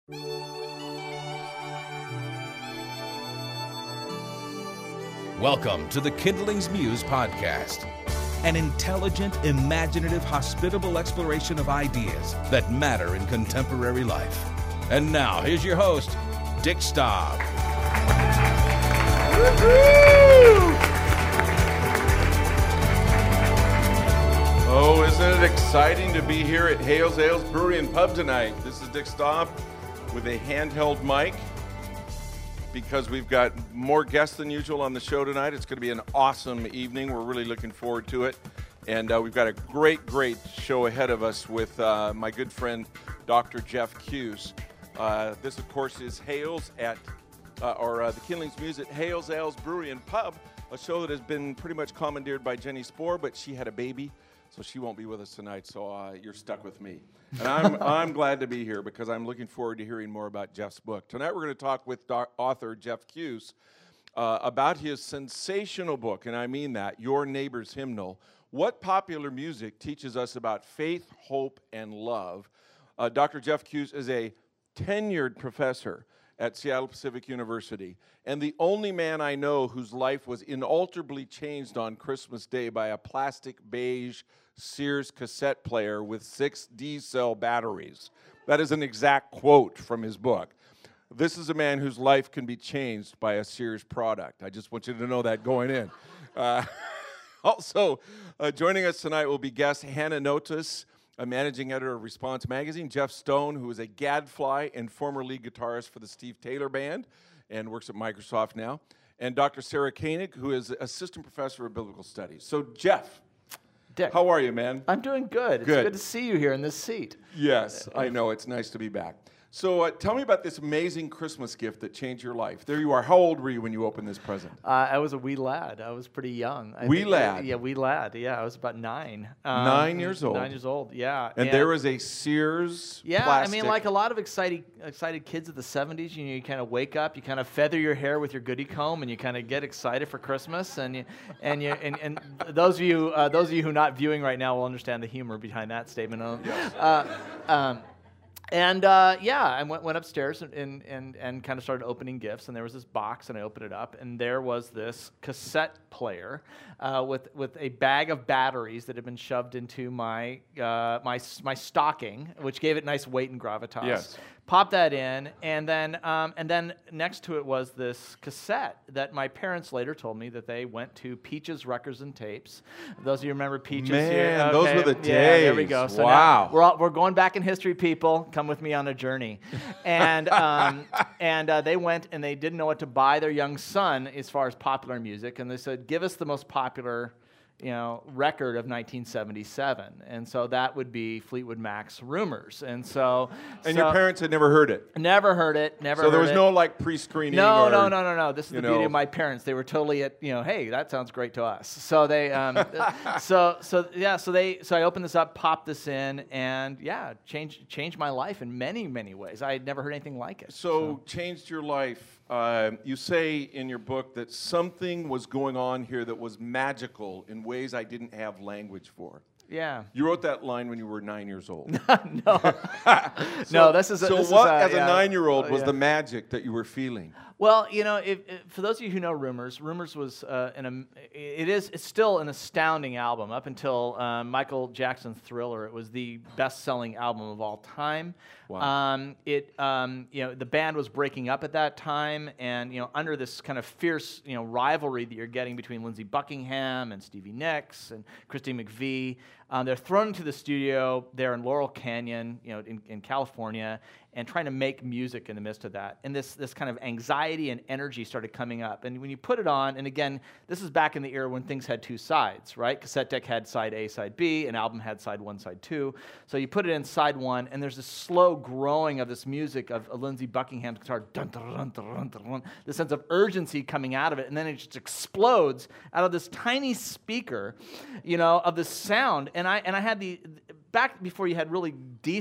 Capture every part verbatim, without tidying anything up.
Welcome to the Kindlings Muse podcast, an intelligent, imaginative, hospitable exploration of ideas that matter in contemporary life. And now, here's your host, Dick Staub. Oh, isn't it exciting to be here at Hales Ales Brewery and Pub tonight? This is Dick Staub with a handheld mic because we've got more guests than usual on the show tonight. It's going to be an awesome evening. We're really looking forward to it. And uh, we've got a great, great show ahead of us with uh, my good friend, Doctor Jeff Hughes. Uh, this, of course, is Hales at, uh, or uh, the Kindlings Muse at Hales Ales Brewery and Pub, a show that has been pretty much commandeered by Jenny Spohr, but she had a baby, so she won't be with us tonight, so uh, you're stuck with me. And I'm I'm glad to be here because I'm looking forward to hearing more about Jeff's book. Tonight we're going to talk with doc- author Jeff Hughes uh, about his sensational book, and I mean that, Your Neighbor's Hymnal, What Popular Music Teaches Us About Faith, Hope, and Love. Uh, Doctor Jeff Hughes is a tenured professor at Seattle Pacific University, and the only man I know whose life was inalterably changed on Christmas Day by a plastic beige Sears cassette player with six D-cell batteries. That is an exact quote from his book. This is a man whose life can be changed by a Sears product. I just want you to know that going in. Uh, also, uh, joining us tonight will be guest Hannah Notus, a managing editor of Response Magazine, Jeff Stone, who is a gadfly and former lead guitarist for the Steve Taylor Band and works at Microsoft now, and Doctor Sarah Koenig, who is assistant professor of biblical studies. So, Jeff, Dick, how are you, man? I'm doing good. It's Good. good to see you here in this seat. Yes, I know. It's nice to be back. So uh, tell me about this amazing Christmas gift that changed your life. There you are. How old were you when you opened this present? Uh, I was a wee lad. I was pretty young. I Wee think- lad? Yeah, wee lad. Yeah, I was about nine. Um, Nine years old? Nine years old, yeah. And there was a Sears Yeah, plastic. I mean, like a lot of excited, excited kids of the seventies, you know, you kind of wake up, you kind of feather your hair with your goodie comb, and you kind of get excited for Christmas. And you, and you, and, and those of you, uh, those of you who are not viewing right now will understand the humor behind that statement. Uh, um, And, uh, yeah, I went, went upstairs and, and, and, and kind of started opening gifts, and there was this box, and I opened it up, and there was this cassette player uh, with, with a bag of batteries that had been shoved into my, uh, my, my stocking, which gave it nice weight and gravitas. Yes. Popped that in, and then um, and then next to it was this cassette that my parents later told me that they went to Peaches Records and Tapes. Those of you remember Peaches? Man, here? those Okay. were the Yeah, there we days. go. So Wow. now we're all, we're going back in history, people. Come with me on a journey. And um, and uh, they went and they didn't know what to buy their young son as far as popular music, and they said, "Give us the most popular, you know, record of nineteen seventy-seven," and so that would be Fleetwood Mac's "Rumors." And so, And so your parents had never heard it. never heard it, never. So there heard was it. no like pre-screening. No, or, no, no, no, no. This is you the beauty know. of my parents. They were totally at, you know, hey, that sounds great to us. So they, um, so so yeah, so they, so I opened this up, popped this in, and yeah, changed changed my life in many many ways. I had never heard anything like it. So, changed your life. Uh, you say in your book that something was going on here that was magical in ways I didn't have language for. yeah. You wrote that line when you were nine years old. no, no. This is a, so this what, is a, as a yeah, nine-year-old, uh, was yeah. the magic that you were feeling? Well, you know, if, if, for those of you who know Rumors, Rumors was uh, an um, it is it's still an astounding album. Up until um, Michael Jackson's Thriller, it was the best-selling album of all time. Wow. Um, it um, you know, the band was breaking up at that time, and you know, under this kind of fierce, you know, rivalry that you're getting between Lindsey Buckingham and Stevie Nicks and Christy McVie, um, they're thrown into the studio there in Laurel Canyon, you know, in, in California, and trying to make music in the midst of that. And this this kind of anxiety and energy started coming up. And when you put it on, and again, this is back in the era when things had two sides, right? Cassette deck had side A, side B, an album had side one, side two. So you put it in side one, and there's this slow growing of this music of, of Lindsey Buckingham's guitar, dun, dun, dun, dun, dun, dun, dun, this sense of urgency coming out of it, and then it just explodes out of this tiny speaker, you know, of this sound. And I and I had the back before you had really decent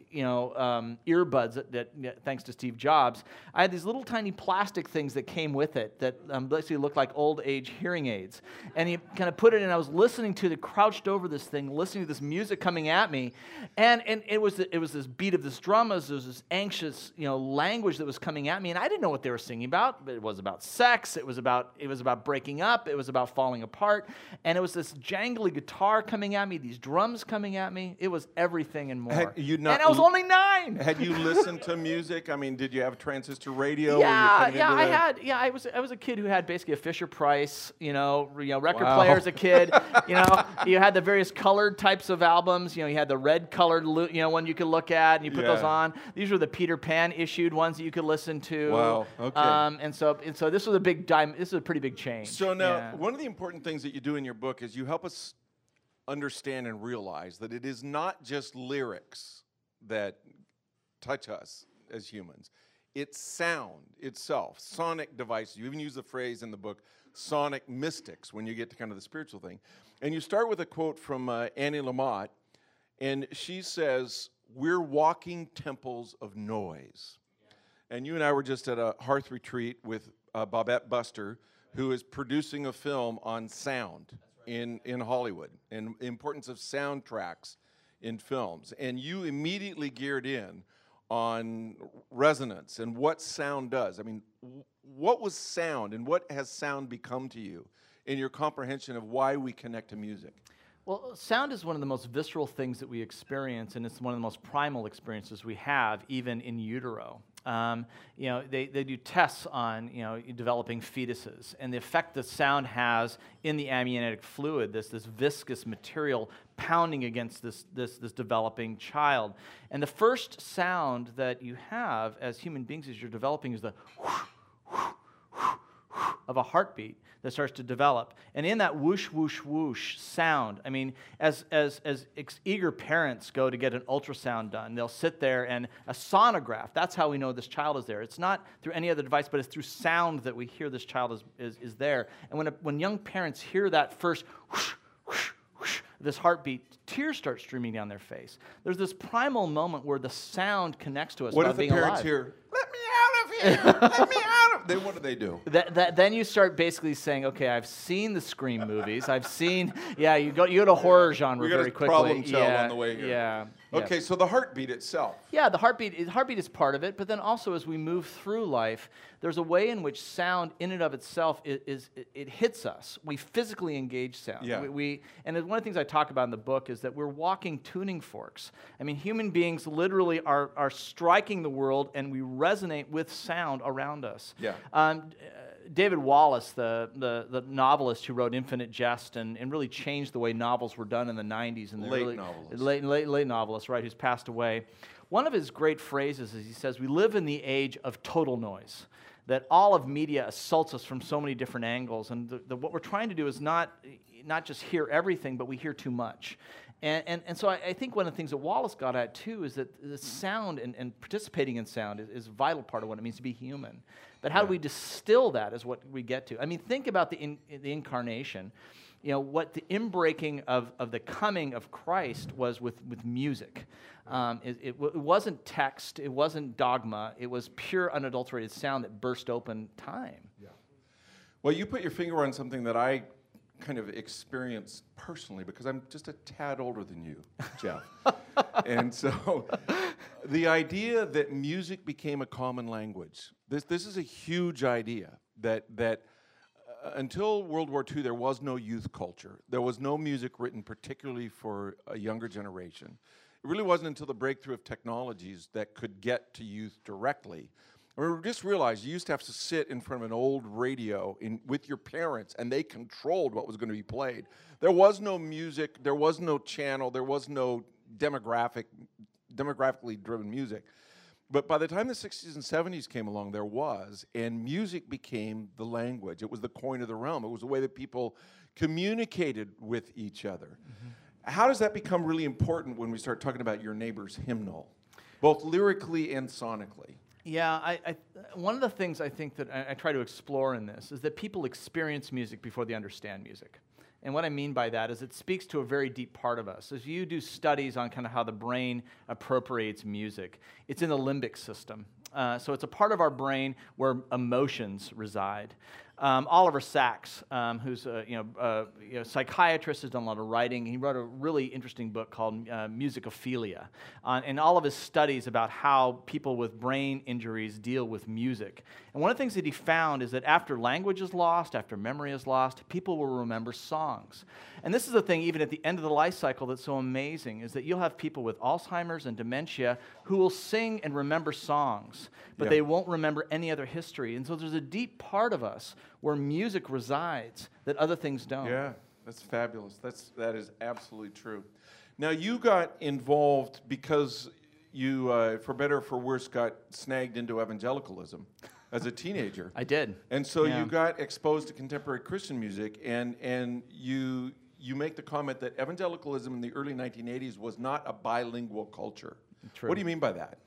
you know, um, earbuds that, that, that, thanks to Steve Jobs, I had these little tiny plastic things that came with it that um, basically looked like old age hearing aids. And he kind of put it in, I was listening to it, crouched over this thing, listening to this music coming at me. And, and it was it was this beat of this drum, as there was this anxious, you know, language that was coming at me. And I didn't know what they were singing about, but it was about sex, it was about, it was about breaking up, it was about falling apart. And it was this jangly guitar coming at me, these drums coming at me. It was everything and more. Had you not and I was l- only nine. Had you listened to music? I mean, did you have transistor radio? Yeah, when you yeah, into I the... had. Yeah, I was. I was a kid who had basically a Fisher Price, you know, you know, record Wow. player as a kid. You know, you had the various colored types of albums. You know, you had the red colored, you know, one you could look at, and you put Yeah. those on. These were the Peter Pan issued ones that you could listen to. Wow, okay. Um, and so, and so this was a big dime. This is a pretty big change. So now, Yeah. one of the important things that you do in your book is you help us understand and realize that it is not just lyrics that touch us as humans. It's sound itself, sonic devices. You even use the phrase in the book, sonic mystics, when you get to kind of the spiritual thing. And you start with a quote from uh, Annie Lamott, and she says, "We're walking temples of noise." Yeah. And you and I were just at a hearth retreat with uh, Bobette Buster, who is producing a film on sound right. in, in Hollywood, and the importance of soundtracks in films. And you immediately geared in on resonance and what sound does. I mean, w- what was sound, and what has sound become to you in your comprehension of why we connect to music? Well, sound is one of the most visceral things that we experience, and it's one of the most primal experiences we have, even in utero. Um, you know, they, they do tests on, you know, developing fetuses, and the effect that sound has in the amniotic fluid, this, this viscous material pounding against this, this, this developing child. And the first sound that you have as human beings as you're developing is the whoosh, whoosh, whoosh, whoosh of a heartbeat that starts to develop. And in that whoosh, whoosh, whoosh sound, I mean, as, as, as ex- eager parents go to get an ultrasound done, they'll sit there and a sonograph, that's how we know this child is there. It's not through any other device, but it's through sound that we hear this child is, is, is there. And when, a, when young parents hear that first whoosh, whoosh, whoosh, this heartbeat, tears start streaming down their face. There's this primal moment where the sound connects to us. What about if the being parents alive. hear, "Let me out of here, let me out of," then what do they do? That, that, then you start basically saying, okay, I've seen the Scream movies. I've seen, yeah, you go you go to horror genre We got very a quickly. problem child yeah, on the way here. Yeah. Okay, yeah. so the heartbeat itself. Yeah, the heartbeat, is- heartbeat is part of it, but then also as we move through life, there's a way in which sound in and of itself is, is it, it hits us. We physically engage sound. Yeah. We, we, and one of the things I talk about in the book is that we're walking tuning forks. I mean, human beings literally are, are striking the world, and we resonate with sound around us. Yeah. Um, David Wallace, the, the, the novelist who wrote Infinite Jest and, and really changed the way novels were done in the nineties. And the Late early, novelist. Late, late, late novelist, right, who's passed away. One of his great phrases is he says, we live in the age of total noise, that all of media assaults us from so many different angles. And the, the, what we're trying to do is not, not just hear everything, but we hear too much. And, and, and so I, I think one of the things that Wallace got at, too, is that the sound and, and participating in sound is, is a vital part of what it means to be human. But how Yeah. do we distill that is what we get to. I mean, think about the, in, the incarnation. You know, what the inbreaking of, of the coming of Christ was with, with music. Um, it, it, w- it wasn't text, it wasn't dogma, it was pure unadulterated sound that burst open time. Yeah. Well, you put your finger on something that I kind of experienced personally because I'm just a tad older than you, Jeff. And so the idea that music became a common language, this, this is a huge idea that, that uh, until World War Two, there was no youth culture. There was no music written particularly for a younger generation. It really wasn't until the breakthrough of technologies that could get to youth directly. I mean, just realized you used to have to sit in front of an old radio in, with your parents, and they controlled what was going to be played. There was no music, there was no channel, there was no demographic, demographically driven music. But by the time the sixties and seventies came along, there was, and music became the language. It was the coin of the realm. It was the way that people communicated with each other. Mm-hmm. How does that become really important when we start talking about your neighbor's hymnal, both lyrically and sonically? Yeah, I, I, one of the things I think that I, I try to explore in this is that people experience music before they understand music. And what I mean by that is it speaks to a very deep part of us. As you do studies on kind of how the brain appropriates music, it's in the limbic system. Uh, so it's a part of our brain where emotions reside. Um, Oliver Sacks, um, who's a you know, uh, you know, psychiatrist, has done a lot of writing. He wrote a really interesting book called uh, Musicophilia, uh, and all of his studies about how people with brain injuries deal with music. And one of the things that he found is that after language is lost, after memory is lost, people will remember songs. And this is the thing, even at the end of the life cycle, that's so amazing, is that you'll have people with Alzheimer's and dementia who will sing and remember songs, but Yeah. they won't remember any other history. And so there's a deep part of us where music resides that other things don't. Yeah, that's fabulous. That's that is absolutely true. Now you got involved because you, uh, for better or for worse, got snagged into evangelicalism as a teenager. I did. And so Yeah. you got exposed to contemporary Christian music, and and you you make the comment that evangelicalism in the early nineteen eighties was not a bilingual culture. True. What do you mean by that?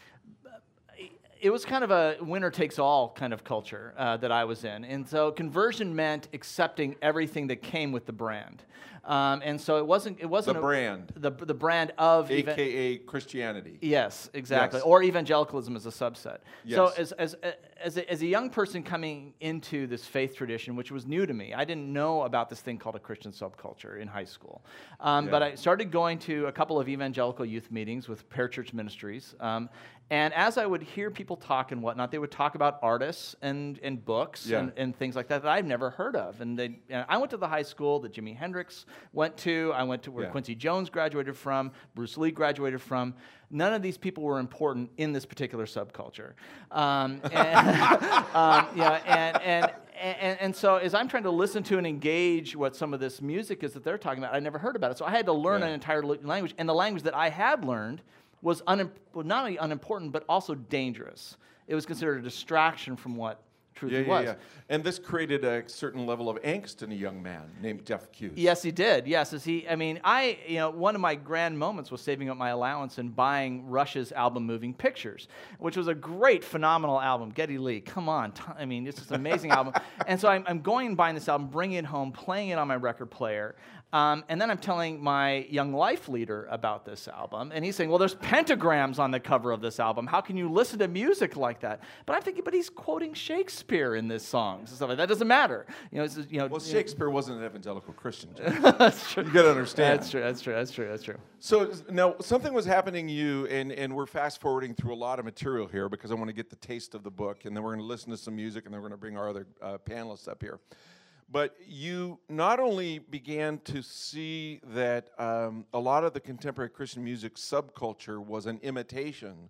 It was kind of a winner-takes-all kind of culture uh, that I was in. And so conversion meant accepting everything that came with the brand. Um, and so it wasn't it wasn't The a- brand. the the brand of A eva- K A Christianity. Yes, exactly. Yes. Or evangelicalism as a subset. So Yes. as as as a, as a young person coming into this faith tradition, which was new to me, I didn't know about this thing called a Christian subculture in high school. Um, Yeah. But I started going to a couple of evangelical youth meetings with Parachurch Ministries. Um, and as I would hear people talk and whatnot, they would talk about artists and, and books Yeah. and, and things like that that I've never heard of. And they, and I went to the high school that Jimi Hendrix went to. I went to where Yeah. Quincy Jones graduated from, Bruce Lee graduated from. None of these people were important in this particular subculture. Um, and, um, yeah, and, and, and, and so as I'm trying to listen to and engage what some of this music is that they're talking about, I never heard about it. So I had to learn Yeah. an entire l- language. And the language that I had learned was unim- well, not only unimportant, but also dangerous. It was considered a distraction from what truth Yeah, yeah, was. yeah. And this created a certain level of angst in a young man named Jeff Hughes. Yes, he did. Yes, as he. I mean, I. You know, one of my grand moments was saving up my allowance and buying Rush's album "Moving Pictures," which was a great, phenomenal album. Geddy Lee, come on. T- I mean, it's just an amazing album. And so I'm, I'm going and buying this album, bringing it home, playing it on my record player. Um, and then I'm telling my young life leader about this album, and he's saying, "Well, there's pentagrams on the cover of this album. How can you listen to music like that?" But I'm thinking, "But he's quoting Shakespeare in this songs and stuff like that. That doesn't matter." You know, it's just, you know. Well, you know- Shakespeare wasn't an evangelical Christian. Jeff. That's true. You got to understand. That's true. That's true. That's true. That's true. So now something was happening to you, and, and we're fast forwarding through a lot of material here because I want to get the taste of the book, and then we're going to listen to some music, and then we're going to bring our other uh, panelists up here. But you not only began to see that um, a lot of the contemporary Christian music subculture was an imitation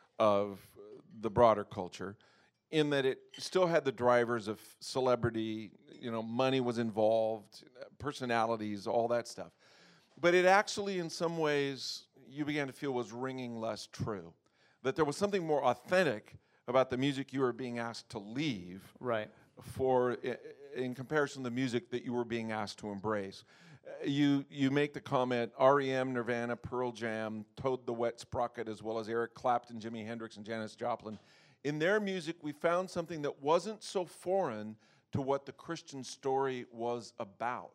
of the broader culture, in that it still had the drivers of celebrity, you know, money was involved, personalities, all that stuff. But it actually, in some ways, you began to feel was ringing less true. That there was something more authentic about the music you were being asked to leave Right. for, i- in comparison to the music that you were being asked to embrace. Uh, You you make the comment, R E M, Nirvana, Pearl Jam, Toad the Wet Sprocket, as well as Eric Clapton, Jimi Hendrix, and Janis Joplin. In their music, we found something that wasn't so foreign to what the Christian story was about.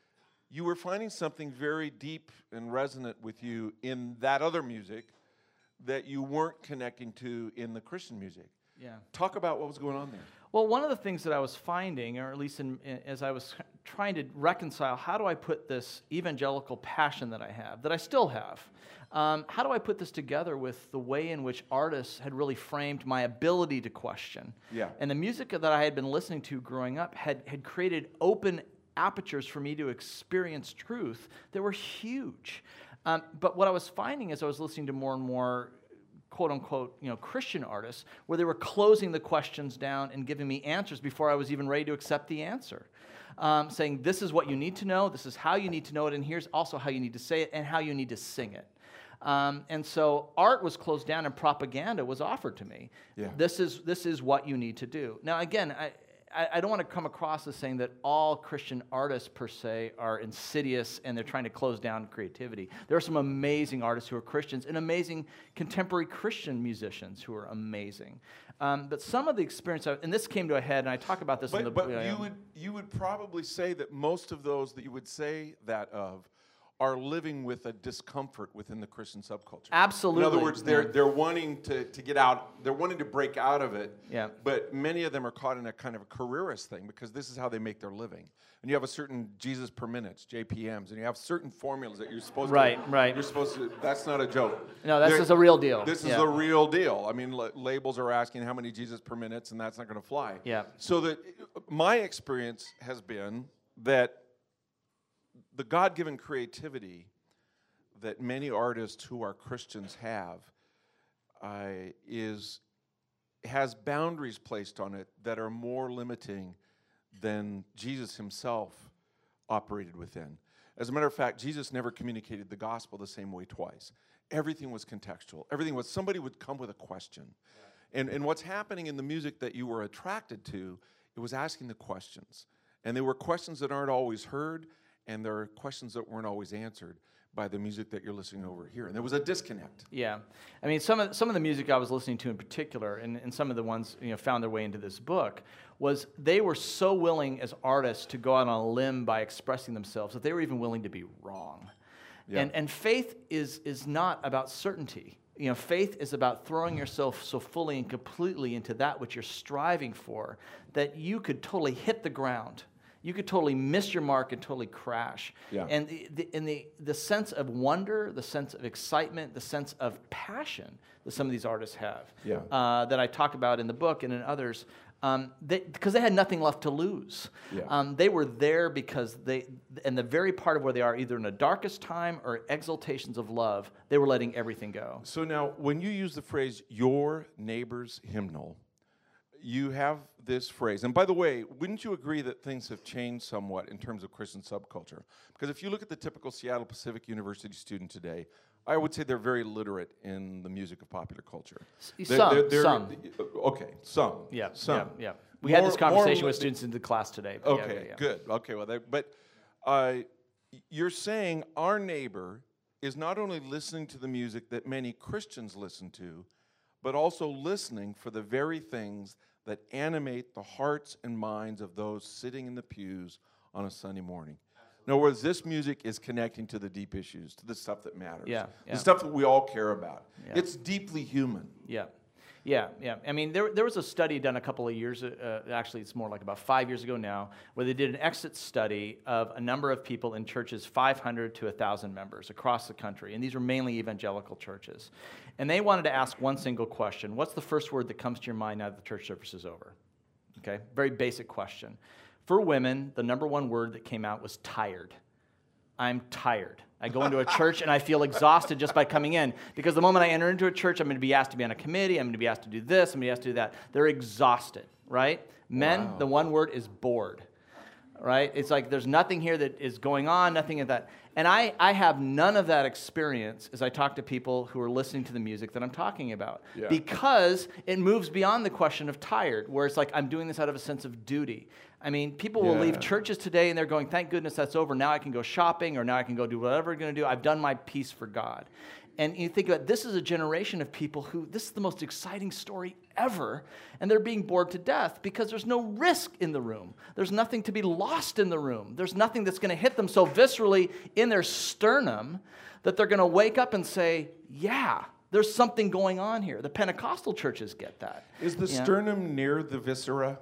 You were finding something very deep and resonant with you in that other music that you weren't connecting to in the Christian music. Yeah. Talk about what was going on there. Well, one of the things that I was finding, or at least in, in, as I was trying to reconcile, how do I put this evangelical passion that I have, that I still have, um, how do I put this together with the way in which artists had really framed my ability to question? Yeah. And the music that I had been listening to growing up had, had created open apertures for me to experience truth that were huge. Um, but what I was finding as I was listening to more and more quote unquote, you know, Christian artists, where they were closing the questions down and giving me answers before I was even ready to accept the answer. Um, saying, this is what you need to know, this is how you need to know it, and here's also how you need to say it and how you need to sing it. Um, and so art was closed down and propaganda was offered to me. Yeah. This is this is what you need to do. Now again, I, I, I don't want to come across as saying that all Christian artists per se are insidious and they're trying to close down creativity. There are some amazing artists who are Christians and amazing contemporary Christian musicians who are amazing. Um, but some of the experience, of, and this came to a head, and I talk about this but, in the But uh, you would you would probably say that most of those that you would say that of are living with a discomfort within the Christian subculture. Absolutely. In other words, they're yeah. they're wanting to, to get out, they're wanting to break out of it. Yeah. But many of them are caught in a kind of a careerist thing because this is how they make their living. And you have a certain Jesus per minutes, J P Ms, and you have certain formulas that you're supposed right, to. Right, right. You're supposed to. That's not a joke. No, this They're, is a real deal. This yeah. is a real deal. I mean, l- labels are asking how many Jesus per minutes, and that's not going to fly. Yeah. So that my experience has been that the God-given creativity that many artists who are Christians have uh, is has boundaries placed on it that are more limiting than Jesus himself operated within. As a matter of fact, Jesus never communicated the gospel the same way twice. Everything was contextual. Everything was, somebody would come with a question. Yeah. And, and what's happening in the music that you were attracted to, it was asking the questions. And they were questions that aren't always heard, and there are questions that weren't always answered by the music that you're listening over here. And there was a disconnect. Yeah. I mean, some of, some of the music I was listening to in particular, and, and some of the ones, you know, found their way into this book, was they were so willing as artists to go out on a limb by expressing themselves that they were even willing to be wrong. Yeah. And, and faith is, is not about certainty. You know, faith is about throwing yourself so fully and completely into that which you're striving for that you could totally hit the ground. You could totally miss your mark and totally crash. Yeah. And the, the, and the, the sense of wonder, the sense of excitement, the sense of passion that some of these artists have, yeah. uh, that I talk about in the book and in others, um, they, because they had nothing left to lose. Yeah. Um, they were there because they, and the very part of where they are, either in the darkest time or exaltations of love, they were letting everything go. So now, when you use the phrase, your neighbor's hymnal, you have this phrase, and by the way, wouldn't you agree that things have changed somewhat in terms of Christian subculture? Because if you look at the typical Seattle Pacific University student today, I would say they're very literate in the music of popular culture. S- some, they're, they're, some. Okay, some. Yeah, some. yeah, yeah. We More, had this conversation more, with students in the class today. But okay, yeah, yeah, yeah. good. Okay, well, they, but uh, you're saying our neighbor is not only listening to the music that many Christians listen to, but also listening for the very things that animate the hearts and minds of those sitting in the pews on a Sunday morning. Absolutely. In other words, this music is connecting to the deep issues, to the stuff that matters, Yeah, yeah. the stuff that we all care about. Yeah. It's deeply human. Yeah. Yeah, yeah. I mean, there there was a study done a couple of years, uh, actually it's more like about five years ago now, where they did an exit study of a number of people in churches, five hundred to one thousand members across the country. And these were mainly evangelical churches. And they wanted to ask one single question. What's the first word that comes to your mind now that the church service is over? Okay, very basic question. For women, the number one word that came out was tired. I'm tired. I go into a church and I feel exhausted just by coming in, because the moment I enter into a church, I'm going to be asked to be on a committee, I'm going to be asked to do this, I'm going to be asked to do that. They're exhausted, right? Men, Wow. the one word is bored, right? It's like there's nothing here that is going on, nothing of that. And I, I have none of that experience as I talk to people who are listening to the music that I'm talking about, Yeah. because it moves beyond the question of tired, where it's like I'm doing this out of a sense of duty. I mean, people will Yeah. leave churches today and they're going, thank goodness that's over. Now I can go shopping, or now I can go do whatever I'm going to do. I've done my piece for God. And you think about, this is a generation of people who, this is the most exciting story ever, and they're being bored to death because there's no risk in the room. There's nothing to be lost in the room. There's nothing that's going to hit them so viscerally in their sternum that they're going to wake up and say, yeah, there's something going on here. The Pentecostal churches get that. Is the Yeah. sternum near the viscera?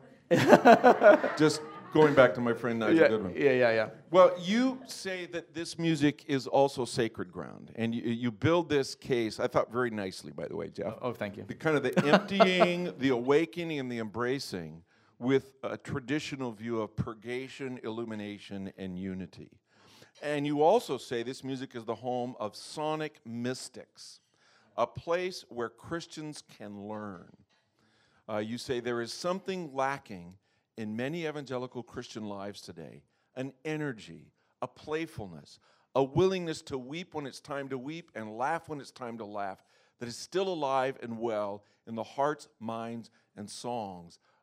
Just going back to my friend Nigel Yeah, Goodman. yeah, yeah, yeah. Well, you say that this music is also sacred ground, and you, you build this case, I thought very nicely, by the way, Jeff. Oh, thank you. The kind of the emptying, the awakening, and the embracing with a traditional view of purgation, illumination, and unity. And you also say this music is the home of sonic mystics, a place where Christians can learn. Uh, you say there is something lacking in many evangelical Christian lives today, an energy, a playfulness, a willingness to weep when it's time to weep and laugh when it's time to laugh, that is still alive and well in the hearts, minds, and songs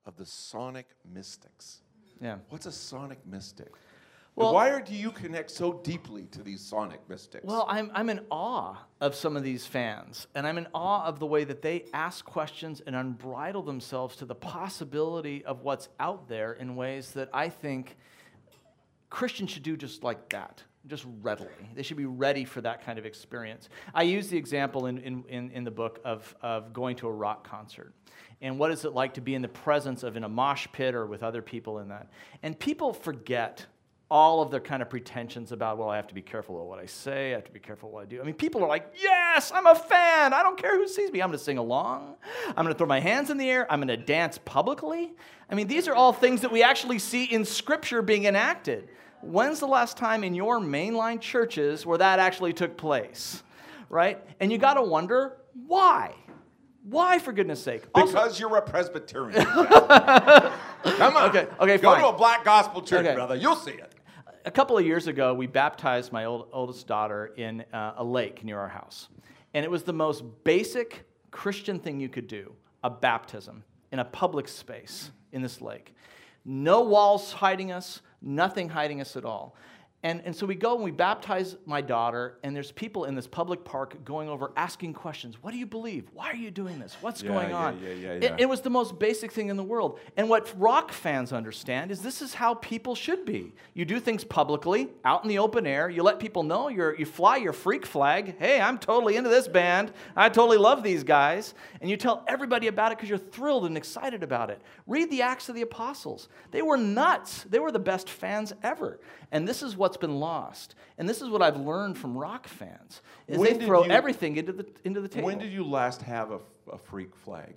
of the sonic mystics. Yeah. What's a sonic mystic? Well- Why are, do you connect so deeply to these sonic mystics? Well, I'm, I'm in awe of some of these fans, and I'm in awe of the way that they ask questions and unbridle themselves to the possibility of what's out there in ways that I think Christians should do just like that, just readily. They should be ready for that kind of experience. I use the example in, in, in, in the book of, of going to a rock concert. And what is it like to be in the presence of in a mosh pit or with other people in that? And people forget all of their kind of pretensions about, well, I have to be careful of what I say, I have to be careful what I do. I mean, people are like, yes, I'm a fan. I don't care who sees me. I'm going to sing along. I'm going to throw my hands in the air. I'm going to dance publicly. I mean, these are all things that we actually see in Scripture being enacted. When's the last time in your mainline churches where that actually took place, right? And you got to wonder, why? Why, for goodness sake? Because Also, you're a Presbyterian. Come on. Okay, okay, Go fine. to a black gospel church, Okay. brother. You'll see it. A couple of years ago, we baptized my old, oldest daughter in uh, a lake near our house. And it was the most basic Christian thing you could do, a baptism in a public space in this lake. No walls hiding us, nothing hiding us at all. And, and so we go and we baptize my daughter, and there's people in this public park going over asking questions. What do you believe? Why are you doing this? What's Yeah, going yeah, on? yeah, yeah, It, yeah. it was the most basic thing in the world. And what rock fans understand is this is how people should be. You do things publicly, out in the open air. You let people know. You're, you fly your freak flag. Hey, I'm totally into this band. I totally love these guys. And you tell everybody about it because you're thrilled and excited about it. Read the Acts of the Apostles. They were nuts. They were the best fans ever. And this is what's been lost. And this is what I've learned from rock fans, is When they did throw you- everything into the, into the table. When did you last have a, a freak flag?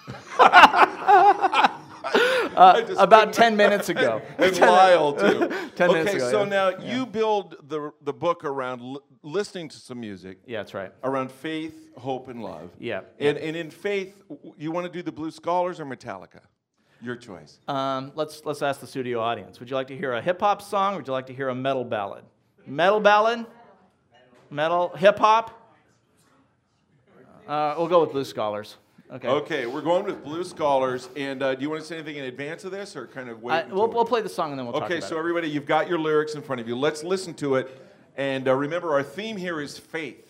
Uh, about ten minutes ago. And Lyle, too. ten okay, minutes ago, so yeah. now Yeah. you build the, the book around li- listening to some music, Yeah, that's right. around faith, hope, and love. Yeah. And, and in faith, w- you want to do the Blue Scholars or Metallica? Your choice. Um, let's let's ask the studio audience. Would you like to hear a hip hop song, or would you like to hear a metal ballad? Metal ballad? Metal hip hop? Uh, we'll go with Blue Scholars. Okay. Okay, we're going with Blue Scholars. And uh, do you want to say anything in advance of this, or kind of wait? Uh, until we'll, we- we'll play the song and then we'll talk Okay, about so it. everybody, you've got your lyrics in front of you. Let's listen to it. And uh, remember, our theme here is faith.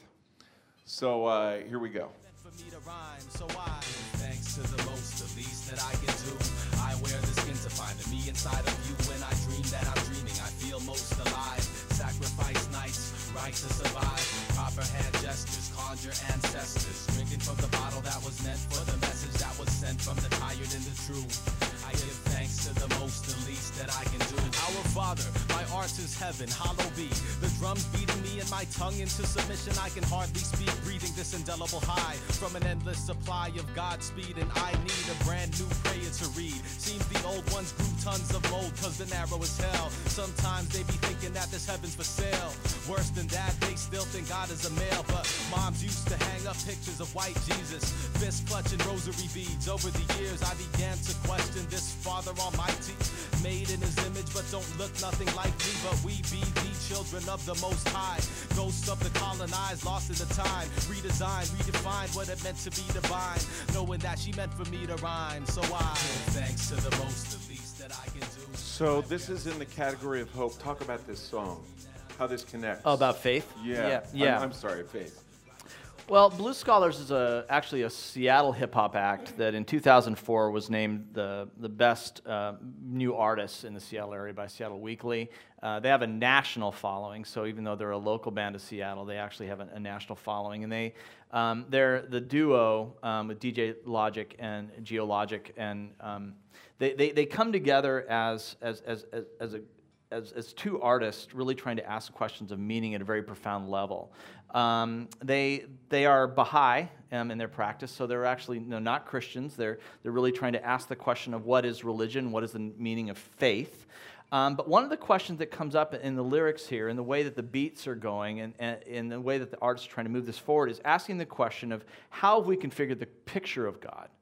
So uh, here we go. For me to rhyme, so I, thanks to the most, the least that I can do. I wear the skin to find the me inside of you. When I dream that I'm dreaming, I feel most alive. Sacrifice nights, right to survive. Proper hand gestures, conjure ancestors. Drinking from the bottle that was meant for the message that was sent from the tired and the true. I give thanks to the most, the least that I can do. Our Father, my art is heaven, hallowed be. The drums beating me and my tongue into submission. I can hardly speak, breathing this indelible high from an endless supply of Godspeed. And I need a brand new prayer to read. Seems the old ones grew tons of mold, cause the narrow is hell. Sometimes they be thinking that this heaven's for sale. Worse than that, they still think God is a male. But moms used to hang up pictures of white Jesus, fist clutching rosary beads. Over the years, I began to question this Father Almighty, made in his image, but don't look nothing like me. But we be the children of the Most High, ghosts of the colonized, lost in the time. Redesign, redefine what it meant to be divine, knowing that she meant for me to rhyme. So I give thanks to the most, the least that I can do. So this is in the category of hope. Talk about this song, how this connects. Oh, about faith? Yeah. Yeah. yeah. I'm, I'm sorry, faith. Well, Blue Scholars is a, actually a Seattle hip-hop act that in two thousand four was named the, the best uh, new artist in the Seattle area by Seattle Weekly. Uh, they have a national following, so even though they're a local band of Seattle, they actually have a, a national following. And they, um, they're the duo um, with D J Logic and Geologic, and um, they, they, they come together as, as, as, as, as a As, as two artists really trying to ask questions of meaning at a very profound level. Um, they they are Baha'i um, in their practice, so they're actually no, not Christians. They're they're really trying to ask the question of what is religion, what is the meaning of faith. Um, but one of the questions that comes up in the lyrics here, in the way that the beats are going, and, and in the way that the artists are trying to move this forward, is asking the question of how have we configured the picture of God?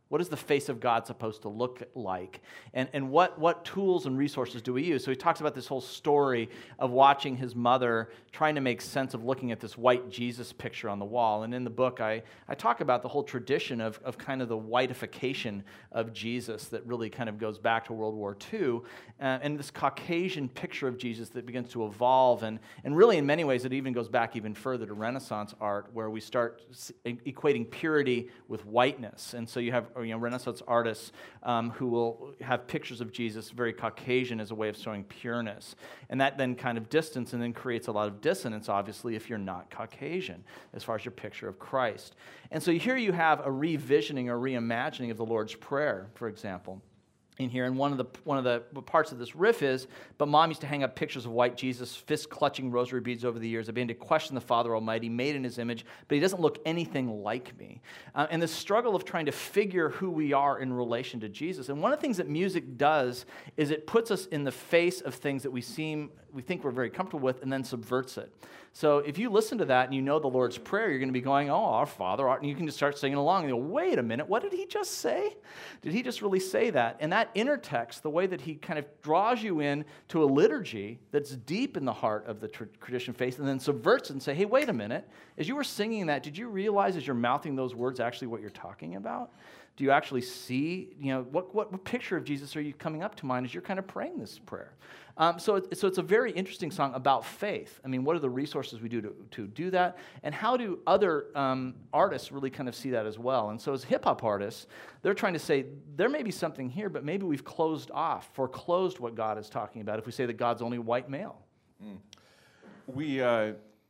What is the face of God supposed to look like? And, and what, what tools and resources do we use? So he talks about this whole story of watching his mother trying to make sense of looking at this white Jesus picture on the wall. And in the book, I, I talk about the whole tradition of, of kind of the whiteification of Jesus that really kind of goes back to World War Two. Uh, and this Caucasian picture of Jesus that begins to evolve. And, and really, in many ways, it even goes back even further to Renaissance art, where we start equating purity with whiteness. And so you have you know, Renaissance artists um, who will have pictures of Jesus very Caucasian as a way of showing pureness. And that then kind of distance and then creates a lot of dissonance, obviously, if you're not Caucasian, as far as your picture of Christ. And so here you have a revisioning or reimagining of the Lord's Prayer, for example. In here, and one of the one of the parts of this riff is, but Mom used to hang up pictures of white Jesus, fist-clutching rosary beads over the years. I began to question the Father Almighty, made in his image, but he doesn't look anything like me. Uh, and the struggle of trying to figure who we are in relation to Jesus. And one of the things that music does is it puts us in the face of things that we seem, we think we're very comfortable with, and then subverts it. So if you listen to that and you know the Lord's Prayer, you're going to be going, oh, our Father, art, and you can just start singing along. And you go, wait a minute, what did he just say? Did he just really say that? And that intertext, the way that he kind of draws you in to a liturgy that's deep in the heart of the tr- tradition faith, and then subverts it and say, hey, wait a minute, as you were singing that, did you realize as you're mouthing those words actually what you're talking about? Do you actually see, you know, what, what, what picture of Jesus are you coming up to mind as you're kind of praying this prayer? Um, so, it, so it's a very interesting song about faith. I mean, what are the resources we do to, to do that? And how do other um, artists really kind of see that as well? And so as hip-hop artists, they're trying to say, there may be something here, but maybe we've closed off, foreclosed what God is talking about if we say that God's only white male. Mm. We... Uh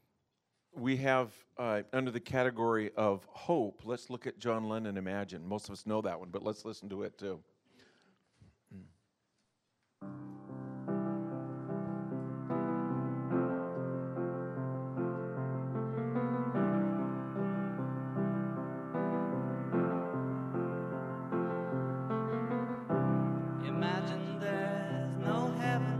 We have, uh, under the category of hope, let's look at John Lennon, Imagine. Most of us know that one, but let's listen to it too. Imagine there's no heaven.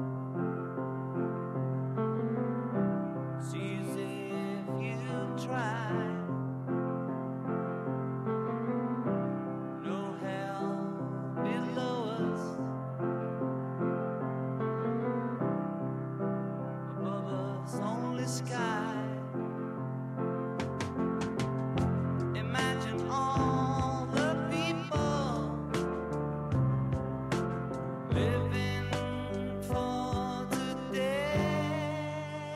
Sees if you try. No hell below us. Above us only sky. Imagine all the people living for today.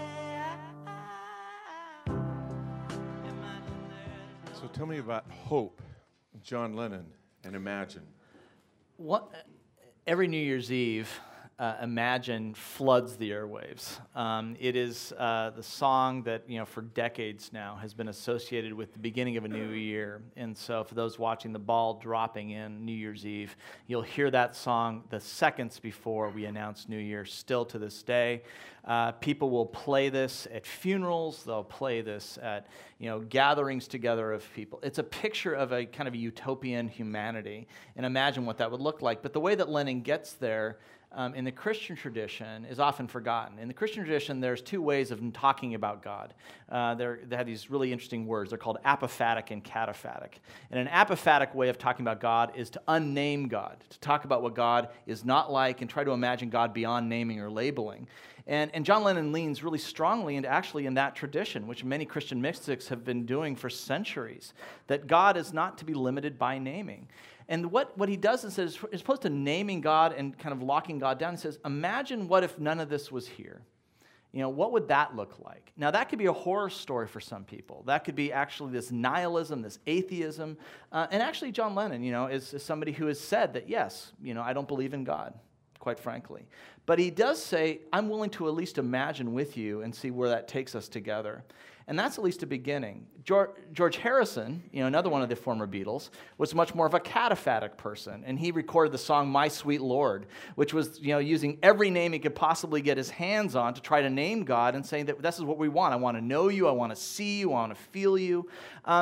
Imagine there's So tell me about hope, John Lennon, and Imagine. What, every New Year's Eve, uh, Imagine floods the airwaves. Um, it is uh, the song that, you know, for decades now has been associated with the beginning of a new year. And so for those watching the ball dropping in New Year's Eve, you'll hear that song the seconds before we announce New Year, still to this day. Uh, people will play this at funerals. They'll play this at, you know, gatherings together of people. It's a picture of a kind of a utopian humanity, and imagine what that would look like. But the way that Lennon gets there um, in the Christian tradition is often forgotten. In the Christian tradition, there's two ways of talking about God. Uh, they have these really interesting words. They're called apophatic and cataphatic. And an apophatic way of talking about God is to unname God, to talk about what God is not like and try to imagine God beyond naming or labeling. And, and John Lennon leans really strongly into actually in that tradition, which many Christian mystics have been doing for centuries, that God is not to be limited by naming. And what, what he does is, is, as opposed to naming God and kind of locking God down, he says, imagine what if none of this was here. You know, what would that look like? Now, that could be a horror story for some people. That could be actually this nihilism, this atheism. Uh, and actually, John Lennon, you know, is, is somebody who has said that, yes, you know, I don't believe in God, quite frankly. But he does say, I'm willing to at least imagine with you and see where that takes us together. And that's at least a beginning. George, George Harrison, you know, another one of the former Beatles, was much more of a cataphatic person. And he recorded the song My Sweet Lord, which was, you know, using every name he could possibly get his hands on to try to name God and saying that this is what we want. I want to know you. I want to see you. I want to feel you. Um,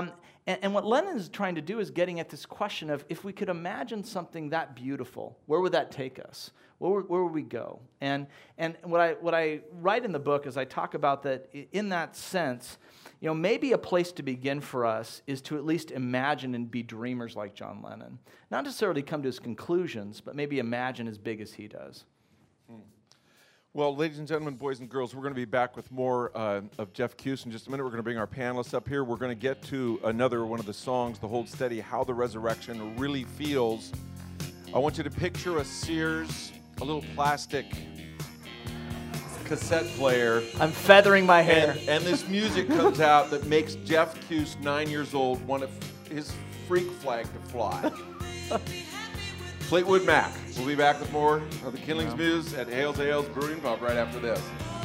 And, and what Lennon is trying to do is getting at this question of if we could imagine something that beautiful, where would that take us? Where would, where would we go? And, and what, I, what I write in the book is I talk about that i- in that sense, you know, maybe a place to begin for us is to at least imagine and be dreamers like John Lennon. Not necessarily come to his conclusions, but maybe imagine as big as he does. Well, ladies and gentlemen, boys and girls, we're going to be back with more uh, of Jeff Cuse in just a minute. We're going to bring our panelists up here. We're going to get to another one of the songs, The Hold Steady, How the Resurrection Really Feels. I want you to picture a Sears, a little plastic cassette player. I'm feathering my hair. And, and this music comes out that makes Jeff Cuse, nine years old, want his freak flag to fly. Fleetwood Mac. We'll be back with more of the Kindlings Muse at Hales Ales Brewing and Pub right after this.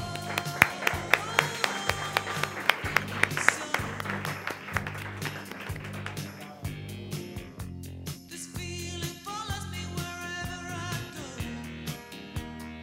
This feeling follows me wherever I go.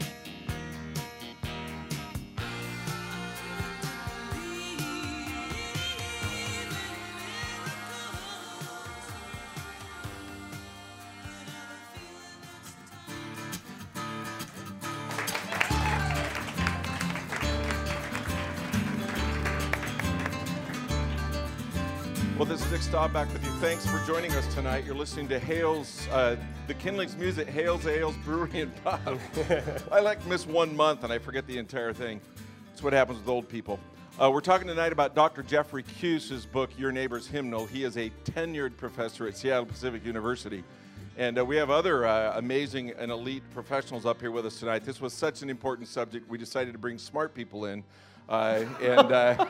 Well, this is Dick Staub back with you. Thanks for joining us tonight. You're listening to Hales, uh, the Kindlings Muse at Hales Ales Brewery and Pub. I like miss one month and I forget the entire thing. That's what happens with old people. Uh, we're talking tonight about Doctor Jeffrey Cuse's book, Your Neighbor's Hymnal. He is a tenured professor at Seattle Pacific University. And uh, we have other uh, amazing and elite professionals up here with us tonight. This was such an important subject, we decided to bring smart people in. Uh, and... Uh,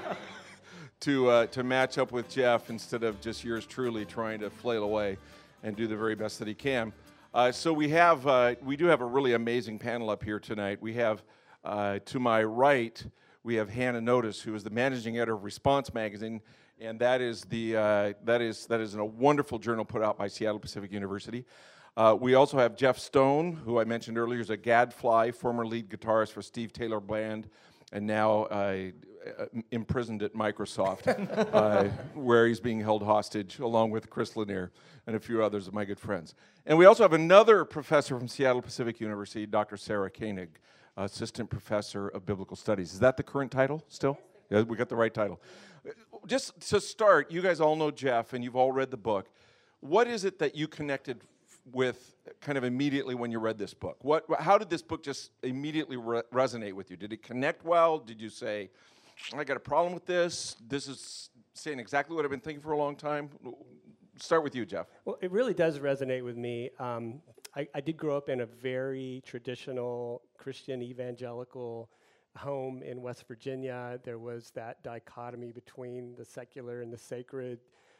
to uh, to match up with Jeff instead of just yours truly trying to flail away and do the very best that he can. Uh, so we have uh, we do have a really amazing panel up here tonight. We have uh, to my right we have Hannah Notice, who is the managing editor of Response Magazine, and that is the uh, that is that is a wonderful journal put out by Seattle Pacific University. Uh, we also have Jeff Stone, who I mentioned earlier is a gadfly, former lead guitarist for Steve Taylor Band, and now uh, imprisoned at Microsoft, uh, where he's being held hostage, along with Chris Lanier and a few others of my good friends. And we also have another professor from Seattle Pacific University, Doctor Sarah Koenig, Assistant Professor of Biblical Studies. Is that the current title still? Yeah, we got the right title. Just to start, you guys all know Jeff, and you've all read the book. What is it that you connected with kind of immediately when you read this book? What, how did this book just immediately re- resonate with you? Did it connect well? Did you say, I got a problem with this. This is saying exactly what I've been thinking for a long time. Start with you, Jeff. Well, it really does resonate with me. Um, I, I did grow up in a very traditional Christian evangelical home in West Virginia. There was that dichotomy between the secular and the sacred.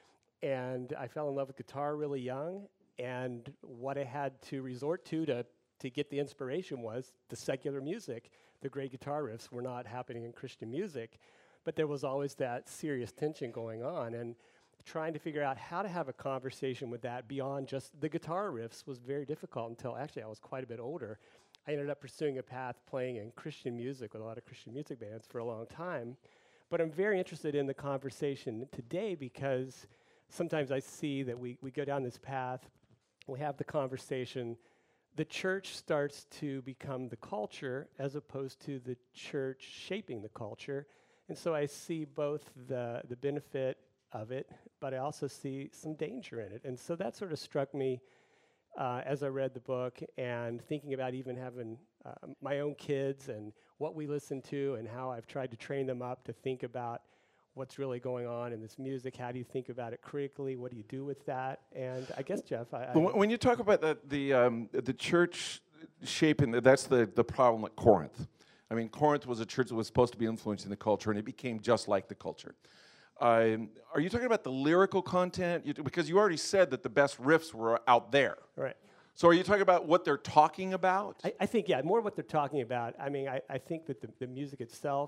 And I fell in love with guitar really young. And what I had to resort to to, to get the inspiration was the secular music. The great guitar riffs were not happening in Christian music, but there was always that serious tension going on. And trying to figure out how to have a conversation with that beyond just the guitar riffs was very difficult until actually I was quite a bit older. I ended up pursuing a path playing in Christian music with a lot of Christian music bands for a long time. But I'm very interested in the conversation today because sometimes I see that we, we go down this path, we have the conversation, the church starts to become the culture as opposed to the church shaping the culture. And so I see both the, the benefit of it, but I also see some danger in it. And so that sort of struck me uh, as I read the book and thinking about even having uh, my own kids and what we listen to and how I've tried to train them up to think about what's really going on in this music. How do you think about it critically? What do you do with that? And I guess, Jeff, I... I When when you talk about the the, um, the church shaping, that's the, the problem at Corinth. I mean, Corinth was a church that was supposed to be influencing the culture, and it became just like the culture. Um, are you talking about the lyrical content? You, because you already said that the best riffs were out there. Right. So are you talking about what they're talking about? I, I think, yeah, more what they're talking about. I mean, I, I think that the, the music itself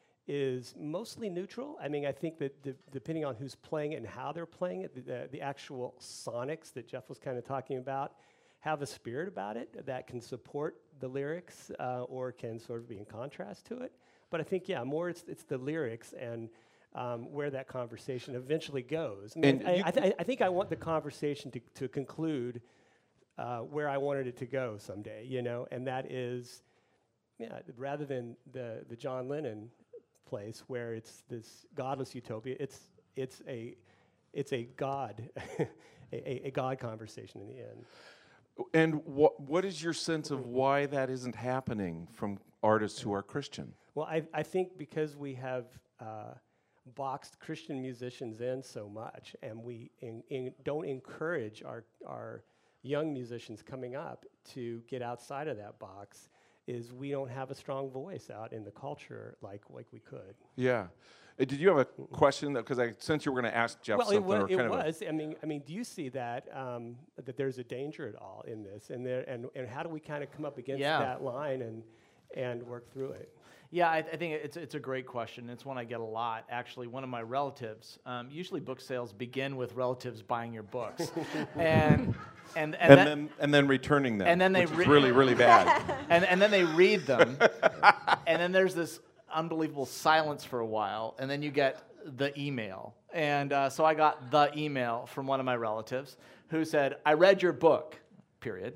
is mostly neutral. I mean, I think that the, depending on who's playing it and how they're playing it, the, the, the actual sonics that Jeff was kind of talking about have a spirit about it that can support the lyrics uh, or can sort of be in contrast to it. But I think, yeah, more it's, it's the lyrics and um, where that conversation eventually goes. I, mean, And I, you I, th- I think I want the conversation to, to conclude uh, where I wanted it to go someday, you know, and that is, yeah, rather than the, the John Lennon place where it's this godless utopia, it's it's a it's a God, a, a, a God conversation in the end. And what what is your sense of why that isn't happening from artists who are Christian? Well, I, I think because we have uh, boxed Christian musicians in so much, and we in, in don't encourage our our young musicians coming up to get outside of that box, is we don't have a strong voice out in the culture like like we could. Yeah. Uh, did you have a question? Because I sense you were going to ask Jeff Well, it, something. wa- or it kind of a- was. I mean, I mean, do you see that um, that there's a danger at all in this, and there, and and how do we kind of come up against Yeah. that line and and work through it? Yeah, I, I think it's it's a great question. It's one I get a lot. Actually, one of my relatives. Um, usually, book sales begin with relatives buying your books, and and and, and then, then and then returning them, and then they which is re- really really bad. and and then they read them, and then there's this unbelievable silence for a while, and then you get the email. And uh, so I got the email from one of my relatives who said, "I read your book," period.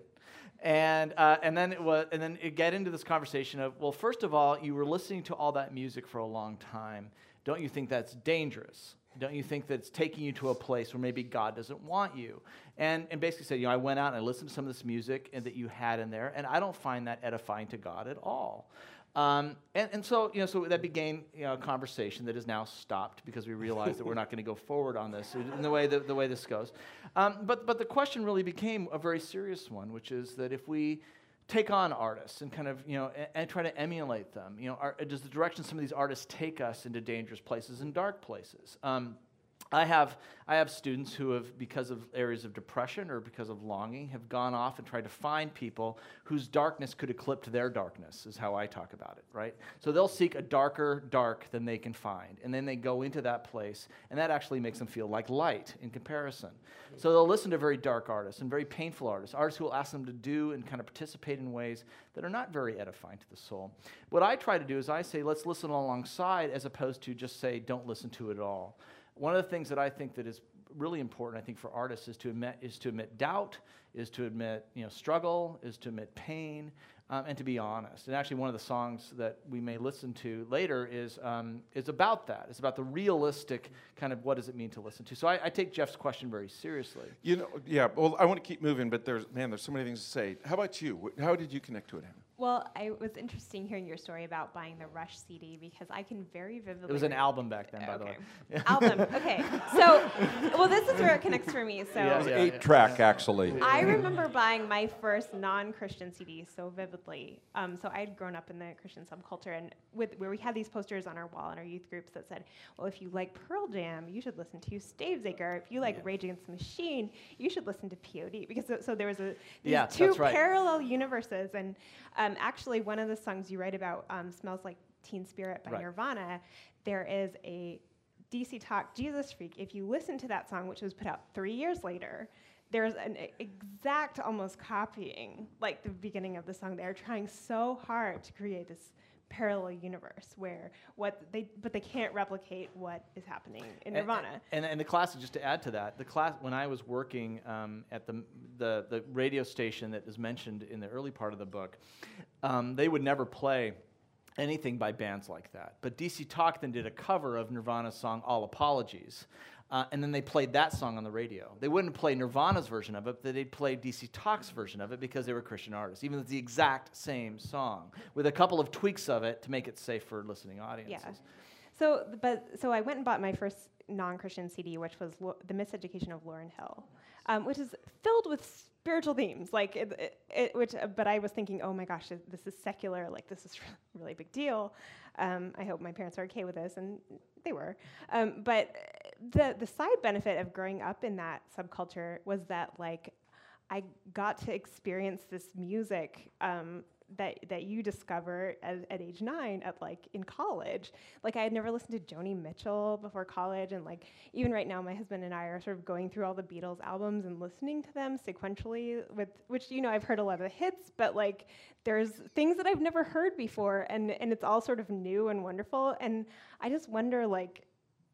And uh, and then it was, and then it get into this conversation of, well, first of all, you were listening to all that music for a long time. Don't you think that's dangerous? Don't you think that it's taking you to a place where maybe God doesn't want you? And and basically said, you know, I went out and I listened to some of this music and that you had in there, and I don't find that edifying to God at all. Um, and, and so, you know, so that began, you know, a conversation that is now stopped because we realized that we're not going to go forward on this in the way that the way this goes. Um, but but the question really became a very serious one, which is that if we take on artists and kind of, you know, and, and try to emulate them, you know, are, does the direction some of these artists take us into dangerous places and dark places? Um, I have I have students who have, because of areas of depression or because of longing, have gone off and tried to find people whose darkness could eclipse their darkness, is how I talk about it, right? So they'll seek a darker dark than they can find, and then they go into that place, and that actually makes them feel like light in comparison. So they'll listen to very dark artists and very painful artists, artists who will ask them to do and kind of participate in ways that are not very edifying to the soul. What I try to do is I say, let's listen alongside, as opposed to just say, don't listen to it at all. One of the things that I think that is really important, I think, for artists is to admit is to admit doubt, is to admit, you know, struggle, is to admit pain, um, and to be honest. And actually, one of the songs that we may listen to later is um, is about that. It's about the realistic kind of what does it mean to listen to. So I, I take Jeff's question very seriously. You know, yeah. Well, I want to keep moving, but there's man, there's so many things to say. How about you? Wh- How did you connect to it, Hannah? Well, I it was interesting hearing your story about buying the Rush C D because I can very vividly. It was an re- album back then, by the way. Okay. Album. Okay. So, well, this is where it connects for me. So, Yeah, yeah. Eight track, actually. I remember buying my first non-Christian C D so vividly. Um, so I had grown up in the Christian subculture, and with where we had these posters on our wall in our youth groups that said, "Well, if you like Pearl Jam, you should listen to Stavesacre. If you like Yeah. Rage Against the Machine, you should listen to P O D." Because so, so there was a these Yeah, two that's right. parallel universes, and um, actually one of the songs you write about, um, "Smells Like Teen Spirit" by Right. Nirvana, there is a D C Talk Jesus Freak. If you listen to that song, which was put out three years later, there's an e- exact almost copying, like the beginning of the song. They're trying so hard to create this parallel universe where what they, but they can't replicate what is happening in And- Nirvana. And, and the class, just to add to that, the class, when I was working um, at the, the the radio station that is mentioned in the early part of the book, um, they would never play anything by bands like that. But D C Talk then did a cover of Nirvana's song All Apologies, uh, and then they played that song on the radio. They wouldn't play Nirvana's version of it, but they'd play D C Talk's version of it because they were Christian artists, even though it's the exact same song, with a couple of tweaks of it to make it safe for listening audiences. Yeah. So, but so I went and bought my first non-Christian C D, which was Lo- The Miseducation of Lauryn Hill, um, which is filled with spiritual themes. Like, it, it, it, which, uh, but I was thinking, oh my gosh, this is secular. Like, this is a really big deal. Um, I hope my parents are okay with this, and they were. Um, but the the side benefit of growing up in that subculture was that, like, I got to experience this music um, that that you discover at, at age nine, at like in college. Like, I had never listened to Joni Mitchell before college, and like even right now, my husband and I are sort of going through all the Beatles albums and listening to them sequentially. With which, you know, I've heard a lot of the hits, but like there's things that I've never heard before, and and it's all sort of new and wonderful. And I just wonder, like,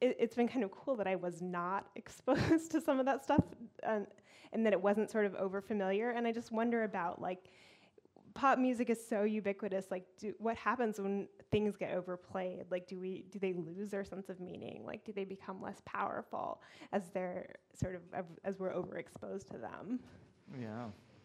it, it's been kind of cool that I was not exposed to some of that stuff, um, and that it wasn't sort of over familiar. And I just wonder about like, pop music is so ubiquitous. Like, do, what happens when things get overplayed? Like, do we do they lose their sense of meaning? Like, do they become less powerful as they're sort of as we're overexposed to them? Yeah.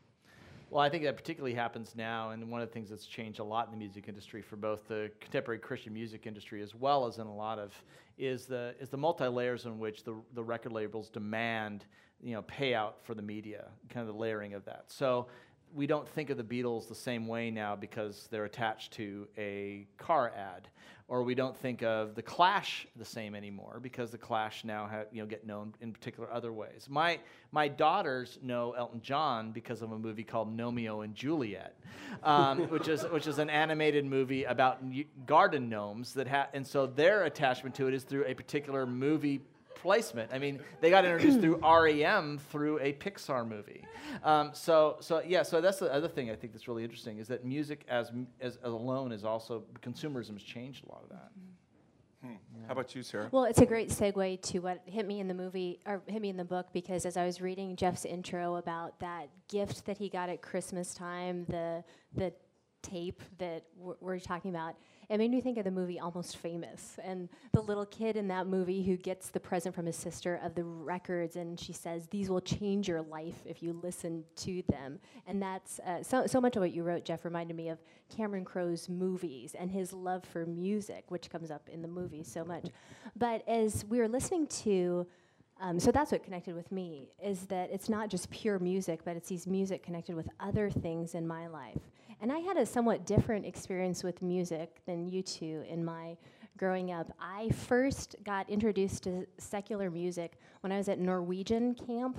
Well, I think that particularly happens now, and one of the things that's changed a lot in the music industry for both the contemporary Christian music industry as well as in a lot of is the is the multi-layers in which the the record labels demand, you know, payout for the media, kind of the layering of that. So we don't think of the Beatles the same way now because they're attached to a car ad, or we don't think of the Clash the same anymore because the Clash now have, you know, get known in particular other ways. My my daughters know Elton John because of a movie called Gnomeo and Juliet, um, which is which is an animated movie about y- garden gnomes that ha- and so their attachment to it is through a particular movie placement. I mean, they got introduced through R E M through a Pixar movie. Um, so, so yeah. So that's the other thing I think that's really interesting is that music as as, as alone is also consumerism has changed a lot of that. Hmm. Yeah. How about you, Sarah? Well, it's a great segue to what hit me in the movie or hit me in the book, because as I was reading Jeff's intro about that gift that he got at Christmas time, the the tape that w- we're talking about, it made me think of the movie Almost Famous and the little kid in that movie who gets the present from his sister of the records, and she says, "These will change your life if you listen to them." And that's uh, so so much of what you wrote, Jeff, reminded me of Cameron Crowe's movies and his love for music, which comes up in the movie so much. But as we were listening to Um, so that's what connected with me, is that it's not just pure music, but it's these music connected with other things in my life. And I had a somewhat different experience with music than you two in my growing up. I first got introduced to secular music when I was at Norwegian camp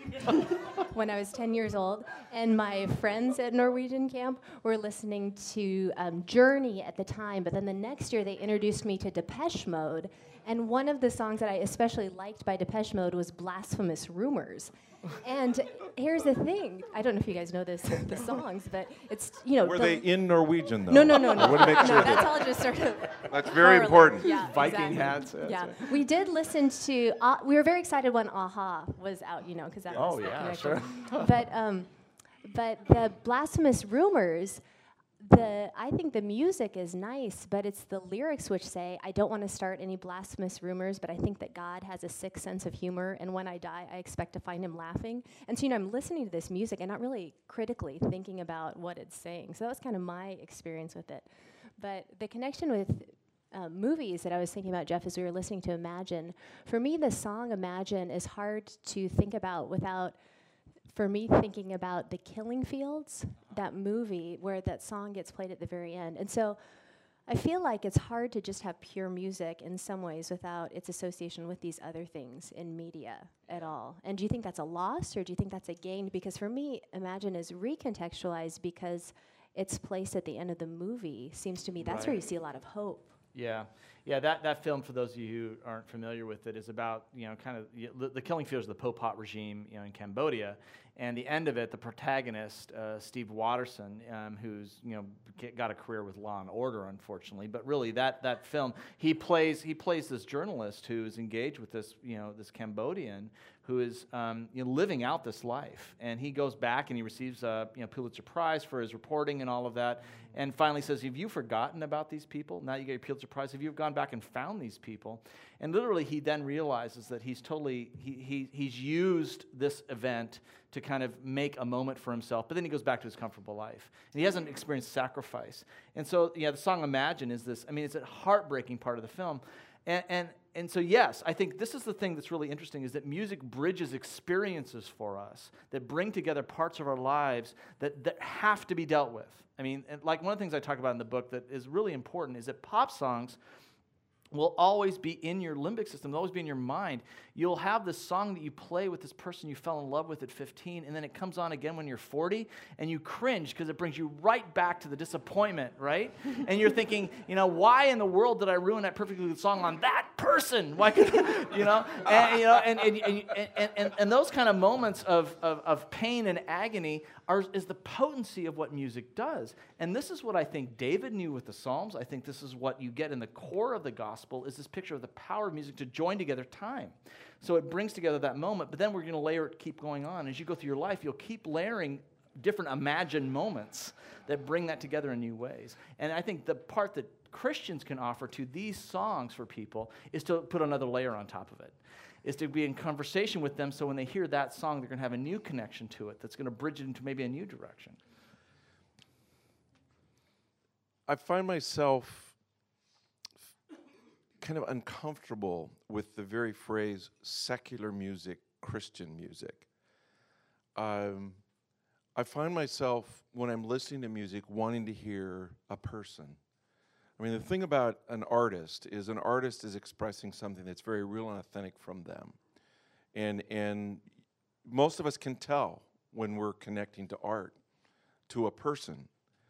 when I was ten years old. And my friends at Norwegian camp were listening to um, Journey at the time, but then the next year they introduced me to Depeche Mode. And one of the songs that I especially liked by Depeche Mode was Blasphemous Rumors. And here's the thing. I don't know if you guys know this, the songs, but it's, you know. Were the they in Norwegian, though? No, no, no, no. I want to make no, sure that's that all just sort of. that's very correlate. important. Yeah, Viking exactly. hats. that's Yeah, right. we did listen to. Uh, we were very excited when Aha was out, you know, because that Oh, was the yeah, connection. sure. But um, but the Blasphemous Rumors. The I think the music is nice, but it's the lyrics which say, "I don't want to start any blasphemous rumors, but I think that God has a sick sense of humor, and when I die, I expect to find him laughing." And so, you know, I'm listening to this music and not really critically thinking about what it's saying. So that was kind of my experience with it. But the connection with uh, movies that I was thinking about, Jeff, as we were listening to Imagine, for me, the song Imagine is hard to think about without for me thinking about The Killing Fields, that movie where that song gets played at the very end. And so I feel like it's hard to just have pure music in some ways without its association with these other things in media at all. And do you think that's a loss, or do you think that's a gain? Because for me, Imagine is recontextualized because its place at the end of the movie seems to me that's Right. where you see a lot of hope. Yeah, yeah. That, that film, for those of you who aren't familiar with it, is about, you know, kind of y- the, the Killing Fields of the Pol Pot regime, you know, in Cambodia, and the end of it, the protagonist, uh, Steve Watterson, um, who's, you know, g- got a career with Law and Order, unfortunately, but really that that film, he plays he plays this journalist who is engaged with this, you know, this Cambodian who is um, you know, living out this life, and he goes back and he receives a you know Pulitzer Prize for his reporting and all of that, and finally says, "Have you forgotten about these people? Now you get your Pulitzer Prize. Have you gone back and found these people?" And literally, he then realizes that he's totally he, he he's used this event to kind of make a moment for himself, but then he goes back to his comfortable life, and he hasn't experienced sacrifice. And so, yeah, the song "Imagine" is this. I mean, it's a heartbreaking part of the film, and and. And so, yes, I think this is the thing that's really interesting, is that music bridges experiences for us that bring together parts of our lives that, that have to be dealt with. I mean, and like one of the things I talk about in the book that is really important is that pop songs will always be in your limbic system, they'll always be in your mind. You'll have this song that you play with this person you fell in love with at fifteen, and then it comes on again when you're forty, and you cringe because it brings you right back to the disappointment, right? And you're thinking, you know, why in the world did I ruin that perfectly good song on that person. Why could you know? And you know, and and and, and, and, and those kind of moments of, of of pain and agony are is the potency of what music does. And this is what I think David knew with the Psalms. I think this is what you get in the core of the gospel is this picture of the power of music to join together time. So it brings together that moment, but then we're going to layer it, keep going on. As you go through your life, you'll keep layering different imagined moments that bring that together in new ways. And I think the part that Christians can offer to these songs for people is to put another layer on top of it, is to be in conversation with them so when they hear that song, they're going to have a new connection to it that's going to bridge it into maybe a new direction. I find myself kind of uncomfortable with the very phrase secular music, Christian music. Um, I find myself, when I'm listening to music, wanting to hear a person. I mean, the thing about an artist is an artist is expressing something that's very real and authentic from them. And and most of us can tell when we're connecting to art, to a person.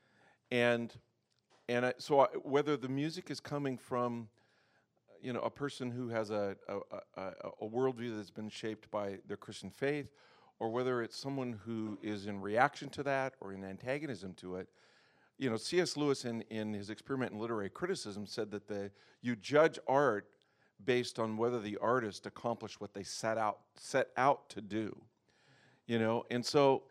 And and I, so I, whether the music is coming from, you know, a person who has a, a, a, a worldview that's been shaped by their Christian faith, or whether it's someone who is in reaction to that or in antagonism to it, you know, C S Lewis in, in his Experiment in Literary Criticism said that the you judge art based on whether the artist accomplished what they set out set out to do, you know. And so,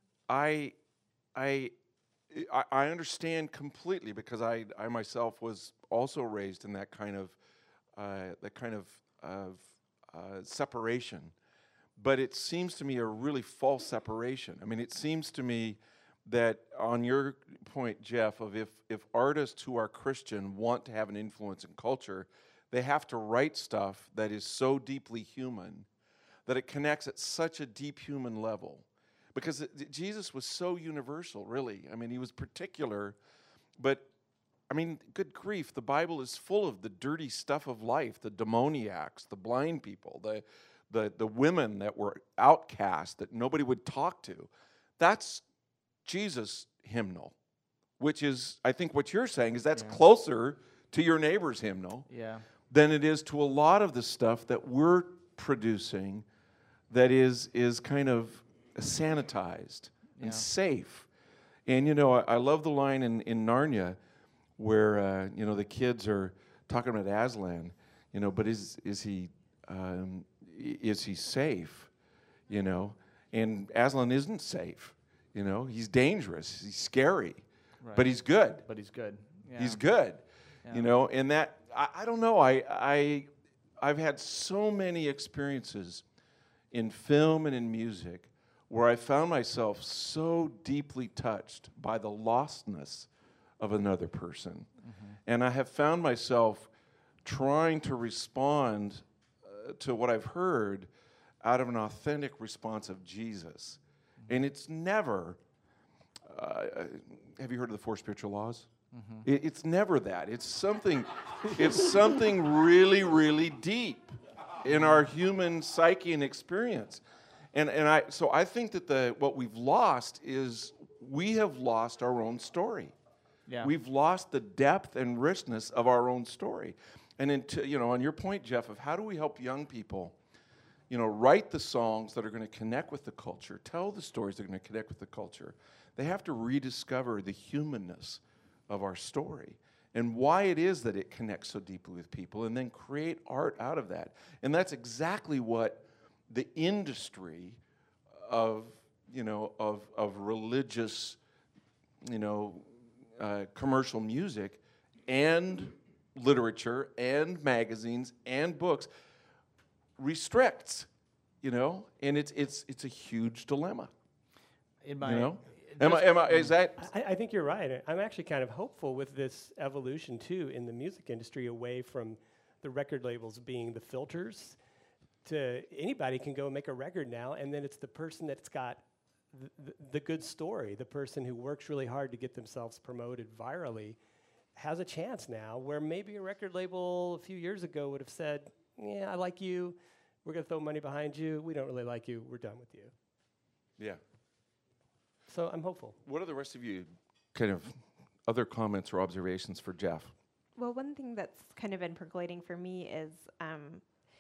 I, I, I I understand completely because I I myself was also raised in that kind of uh, that kind of of uh, separation, but it seems to me a really false separation. I mean, it seems to me that on your point, Jeff, of if, if artists who are Christian want to have an influence in culture, they have to write stuff that is so deeply human that it connects at such a deep human level. Because it, Jesus was so universal, really. I mean, he was particular, but, I mean, good grief, the Bible is full of the dirty stuff of life, the demoniacs, the blind people, the, the, the women that were outcast that nobody would talk to. That's Jesus hymnal, which is, I think what you're saying is that's yeah. closer to your neighbor's hymnal yeah. than it is to a lot of the stuff that we're producing that is is kind of sanitized yeah. and safe. And, you know, I, I love the line in, in Narnia where, uh, you know, the kids are talking about Aslan, you know, but is is he um, is he safe, you know? And Aslan isn't safe. You know, he's dangerous, he's scary, right. but he's good. But he's good. Yeah. He's good. Yeah. You know, and that, I, I don't know, I, I, I've had so many experiences in film and in music where I found myself so deeply touched by the lostness of another person. Mm-hmm. And I have found myself trying to respond uh, to what I've heard out of an authentic response of Jesus. And it's never, uh, have you heard of the four spiritual laws? Mm-hmm. It, it's never that. It's something, it's something really, really deep in our human psyche and experience. And and I so I think that the what we've lost is we have lost our own story. Yeah. We've lost the depth and richness of our own story. And into, you know, on your point, Jeff, of how do we help young people, you know, write the songs that are going to connect with the culture, tell the stories that are going to connect with the culture. They have to rediscover the humanness of our story and why it is that it connects so deeply with people, and then create art out of that. And that's exactly what the industry of, you know, of of religious, you know, uh, commercial music and literature and magazines and books restricts, you know, and it's it's it's a huge dilemma. In my, you know, am I, am I, is that? I, I think you're right. I'm actually kind of hopeful with this evolution too in the music industry, away from the record labels being the filters to anybody can go and make a record now, and then it's the person that's got the, the, the good story, the person who works really hard to get themselves promoted virally, has a chance now where maybe a record label a few years ago would have said, yeah, I like you, we're going to throw money behind you, we don't really like you, we're done with you. Yeah. So I'm hopeful. What are the rest of you kind of other comments or observations for Jeff Well, one thing that's kind of been percolating for me is, um,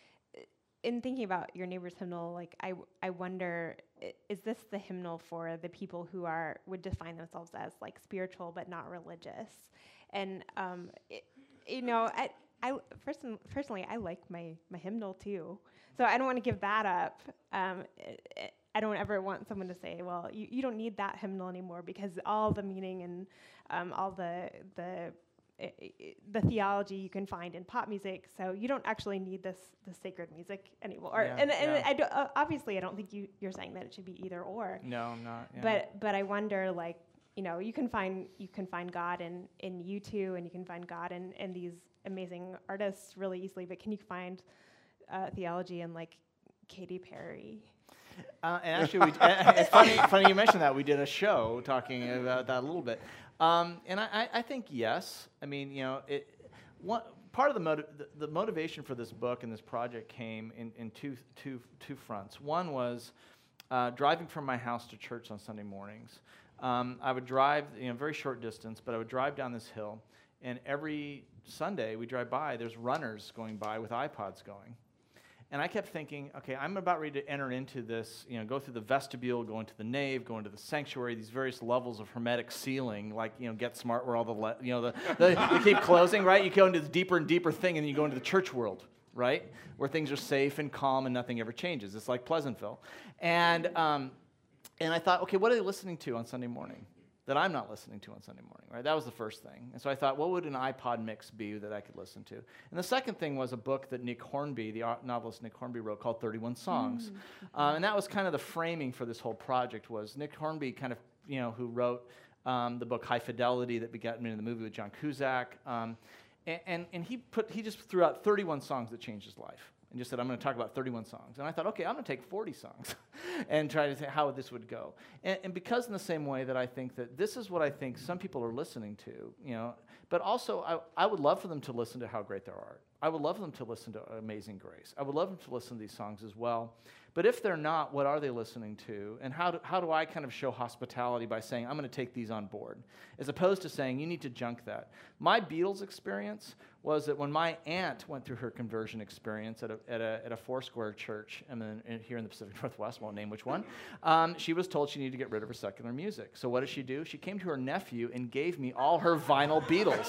in thinking about your neighbor's hymnal, like I, w- I wonder, i- is this the hymnal for the people who are would define themselves as like spiritual but not religious? And um, it, you know, I, I person, personally I like my my hymnal too, so I don't want to give that up. Um, i i I don't ever want someone to say, well, you, you don't need that hymnal anymore because all the meaning and um, all the the I- I- the theology you can find in pop music, so you don't actually need this this sacred music anymore. Or, Yeah, and and yeah. I do, uh, obviously, I don't think you you're saying that it should be either or. No, I'm not. Yeah. But but I wonder, like, you know, you can find you can find God in in U two, and you can find God in in these amazing artists really easily. But can you find uh, theology in like Katy Perry? Uh, and actually, we d- uh, it's funny, funny you mentioned that. We did a show talking about that a little bit. Um, and I, I I think yes. I mean, you know, it, one, part of the, motiv- the the motivation for this book and this project came in, in two, two, two fronts. One was uh, driving from my house to church on Sunday mornings. Um, I would drive, you know, very short distance, but I would drive down this hill, and every Sunday we drive by, there's runners going by with iPods going. And I kept thinking, okay, I'm about ready to enter into this, you know, go through the vestibule, go into the nave, go into the sanctuary, these various levels of hermetic sealing, like, you know, Get Smart, where all the, le- you know, the, the you keep closing, right? You go into this deeper and deeper thing, and then you go into the church world, right? Where things are safe and calm and nothing ever changes. It's like Pleasantville. And, um, and I thought, okay, what are they listening to on Sunday morning that I'm not listening to on Sunday morning, right? That was the first thing. And so I thought, what would an iPod mix be that I could listen to? And the second thing was a book that Nick Hornby, the art novelist Nick Hornby, wrote called thirty-one Songs. Mm-hmm. Uh, and that was kind of the framing for this whole project was Nick Hornby kind of, you know, who wrote um, the book High Fidelity that begat me in the movie with John Cusack. Um, and, and, and he put he just threw out thirty-one songs that changed his life. And just said, I'm going to talk about thirty-one songs. And I thought, okay, I'm going to take forty songs and try to say how this would go. And, and because in the same way that I think that this is what I think some people are listening to, you know, but also I, I would love for them to listen to how great their art. I would love them to listen to Amazing Grace. I would love them to listen to these songs as well. But if they're not, what are they listening to? And how do, how do I kind of show hospitality by saying, I'm going to take these on board, as opposed to saying, you need to junk that. My Beatles experience was that when my aunt went through her conversion experience at a, at a, at a Foursquare church, and then in, here in the Pacific Northwest, won't name which one, um, she was told she needed to get rid of her secular music. So what did she do? She came to her nephew and gave me all her vinyl Beatles.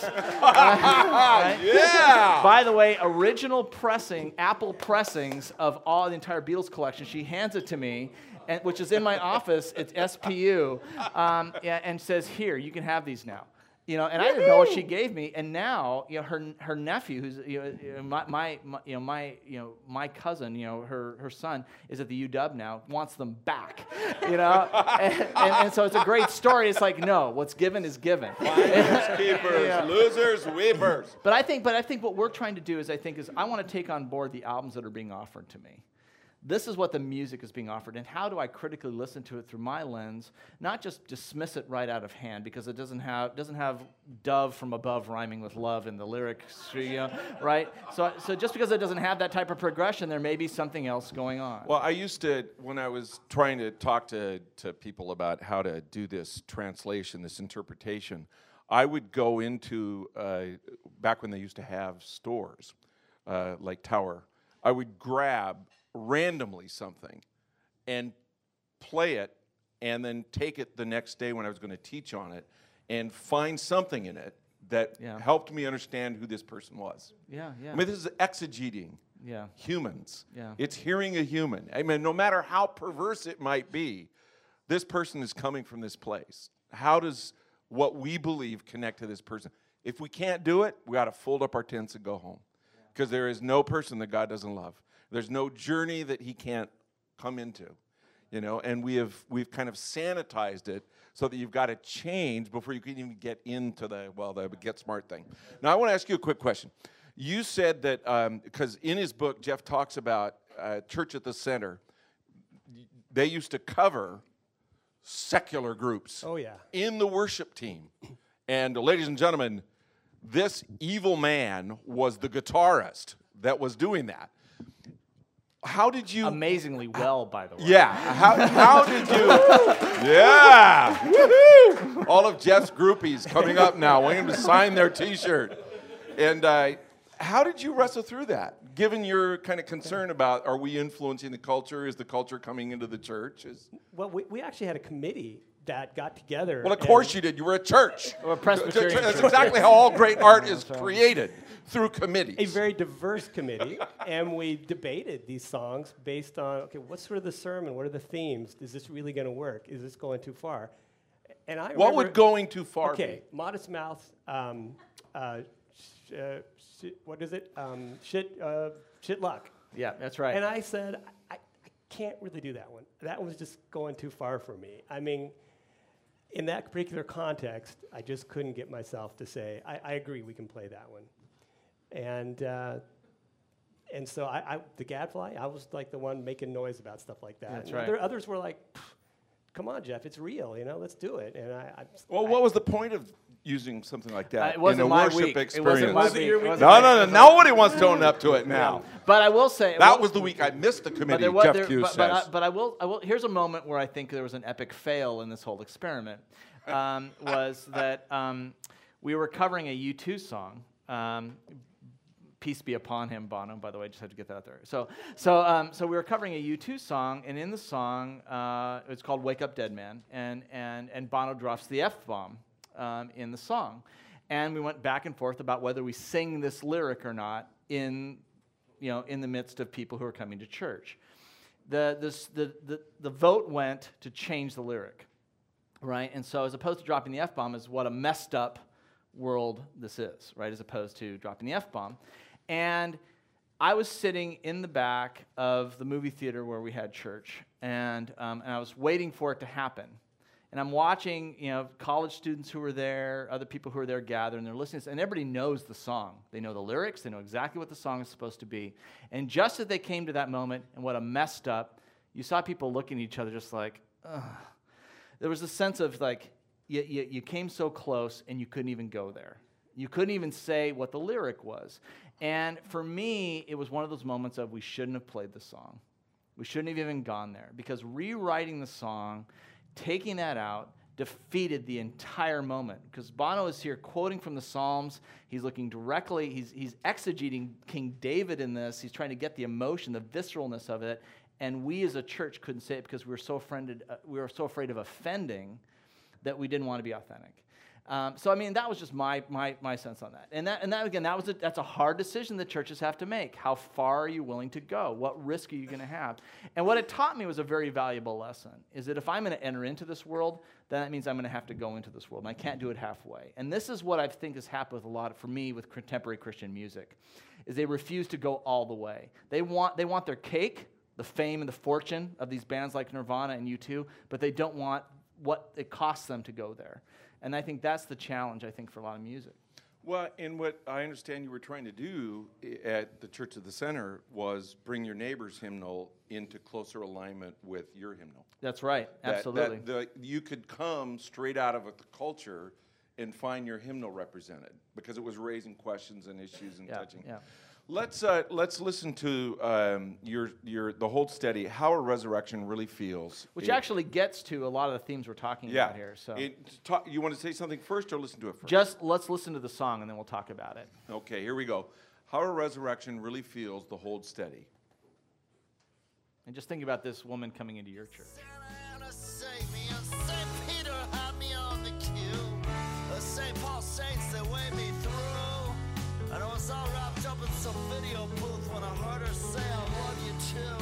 Right? Yeah! By the way, original pressing, Apple pressings of all the entire Beatles collection. She hands it to me, and, which is in my office. It's S P U, um, yeah, and says, "Here, you can have these now." You know, and I didn't know what she gave me. And now, you know, her her nephew, who's you know my, my, my you know my you know my cousin, you know her her son is at the U W now, wants them back. You know, and, and, and so it's a great story. It's like, no, what's given is given. Finders, keepers, Yeah. losers, weepers. But I think, but I think what we're trying to do is, I think, is I want to take on board the albums that are being offered to me. This is what the music is being offered, and how do I critically listen to it through my lens, not just dismiss it right out of hand because it doesn't have doesn't have dove from above rhyming with love in the lyrics, you know, right? So, so just because it doesn't have that type of progression, there may be something else going on. Well, I used to, when I was trying to talk to, to people about how to do this translation, this interpretation, I would go into, uh, back when they used to have stores, uh, like Tower, I would grab randomly something and play it and then take it the next day when I was going to teach on it and find something in it that Yeah. helped me understand who this person was. yeah, yeah, I mean, this is exegeting yeah, humans. Yeah. It's hearing a human. I mean, no matter how perverse it might be, this person is coming from this place. How does what we believe connect to this person? If we can't do it, we got to fold up our tents and go home. Because there is no person that God doesn't love. There's no journey that he can't come into, you know, and we have we've kind of sanitized it so that you've got to change before you can even get into the, well, the Get Smart thing. Now, I want to ask you a quick question. You said that, because um, in his book, Jeff talks about uh, Church at the Center. They used to cover secular groups Oh, yeah. in the worship team. And uh, ladies and gentlemen, this evil man was the guitarist that was doing that. How did you... amazingly well, by the way. Yeah. How, how did you... Yeah. Woo-hoo! All of Jeff's groupies coming up now, waiting to sign their T-shirt. And uh, how did you wrestle through that, given your kind of concern about, are we influencing the culture? Is the culture coming into the church? Is Well, we, we actually had a committee that got together. Well, of and- course you did. You were a church. Or a Presbyterian That's church. exactly how all great art is created, through committees. a very diverse committee, and we debated these songs based on, okay, what's sort of the sermon? What are the themes? Is this really going to work? Is this going too far? And I What remember, would going too far okay, Modest Mouth, um, uh, sh- uh, sh- what is it? Um, shit, uh, shit luck. Yeah, that's right. And I said, I, I can't really do that one. That was just going too far for me. I mean, in that particular context, I just couldn't get myself to say, I, I agree, we can play that one. And uh, and so I, I, the Gadfly, I was like the one making noise about stuff like that. That's And right. other, others were like, come on, Jeff, it's real, you know, let's do it. And I, I Well, what was the point of using something like Uh, that it wasn't in a my worship week. It experience? wasn't my Was it week. your It week? wasn't No, my- no, no. Nobody wants to own up to it now. But I will say That well, was the week I missed the But committee, there was, Jeff there, Hughes but, says. but, I, but I will, I will. Here's a moment where I think there was an epic fail in this whole experiment. Um, was that um, we were covering a U two song. Um, Peace be upon him, Bono. By the way, just had to get that out there. So, so, um, so we were covering a U two song, and in the song, uh, it's called "Wake Up, Dead Man," and and and Bono drops the F bomb um, in the song, and we went back and forth about whether we sing this lyric or not in, you know, in the midst of people who are coming to church. The this the the the vote went to change the lyric, right? And so, as opposed to dropping the F bomb, is what a messed up world this is, right? As opposed to dropping the F bomb. And I was sitting in the back of the movie theater where we had church, and um, and I was waiting for it to happen. And I'm watching, you know, college students who were there, other people who are there gather, and they're listening, to this, and everybody knows the song. They know the lyrics. They know exactly what the song is supposed to be. And just as they came to that moment, and what a messed up, you saw people looking at each other just like, ugh. There was a sense of like, you, you, you came so close, and you couldn't even go there. You couldn't even say what the lyric was. And for me, it was one of those moments of we shouldn't have played the song. We shouldn't have even gone there, because rewriting the song, taking that out, defeated the entire moment. Because Bono is here quoting from the Psalms. He's looking directly, he's, he's exegeting King David in this. He's trying to get the emotion, the visceralness of it. And we as a church couldn't say it because we were so, friended, uh, we were so afraid of offending that we didn't want to be authentic. Um, so I mean, that was just my my my sense on that. And that and that again, that was a, that's a hard decision that churches have to make. How far are you willing to go? What risk are you going to have? And what it taught me was a very valuable lesson. Is that if I'm going to enter into this world, then that means I'm going to have to go into this world, and I can't do it halfway. And this is what I think has happened with a lot of, for me with contemporary Christian music, is they refuse to go all the way. They want they want their cake, the fame and the fortune of these bands like Nirvana and U two, but they don't want what it costs them to go there. And I think that's the challenge, I think, for a lot of music. Well, and what I understand you were trying to do i- at the Church of the Center was bring your neighbor's hymnal into closer alignment with your hymnal. That's right, That- absolutely. That the, you could come straight out of the culture and find your hymnal represented, because it was raising questions and issues and yeah, touching. yeah. Let's uh, let's listen to um, your your the Hold Steady, how a resurrection really feels. Which It- actually gets to a lot of the themes we're talking yeah. about here. So It, talk, you want to say something first, or listen to it first? just let's listen to the song, and then we'll talk about it. Okay, here we go. How a resurrection really feels, the Hold Steady. And just think about this woman coming into your church. Santa save me, and Saint Peter had me on the queue. The Saint Paul saints that weighed me through. And I was all wrapped up in some video booth when I heard her say I love you too.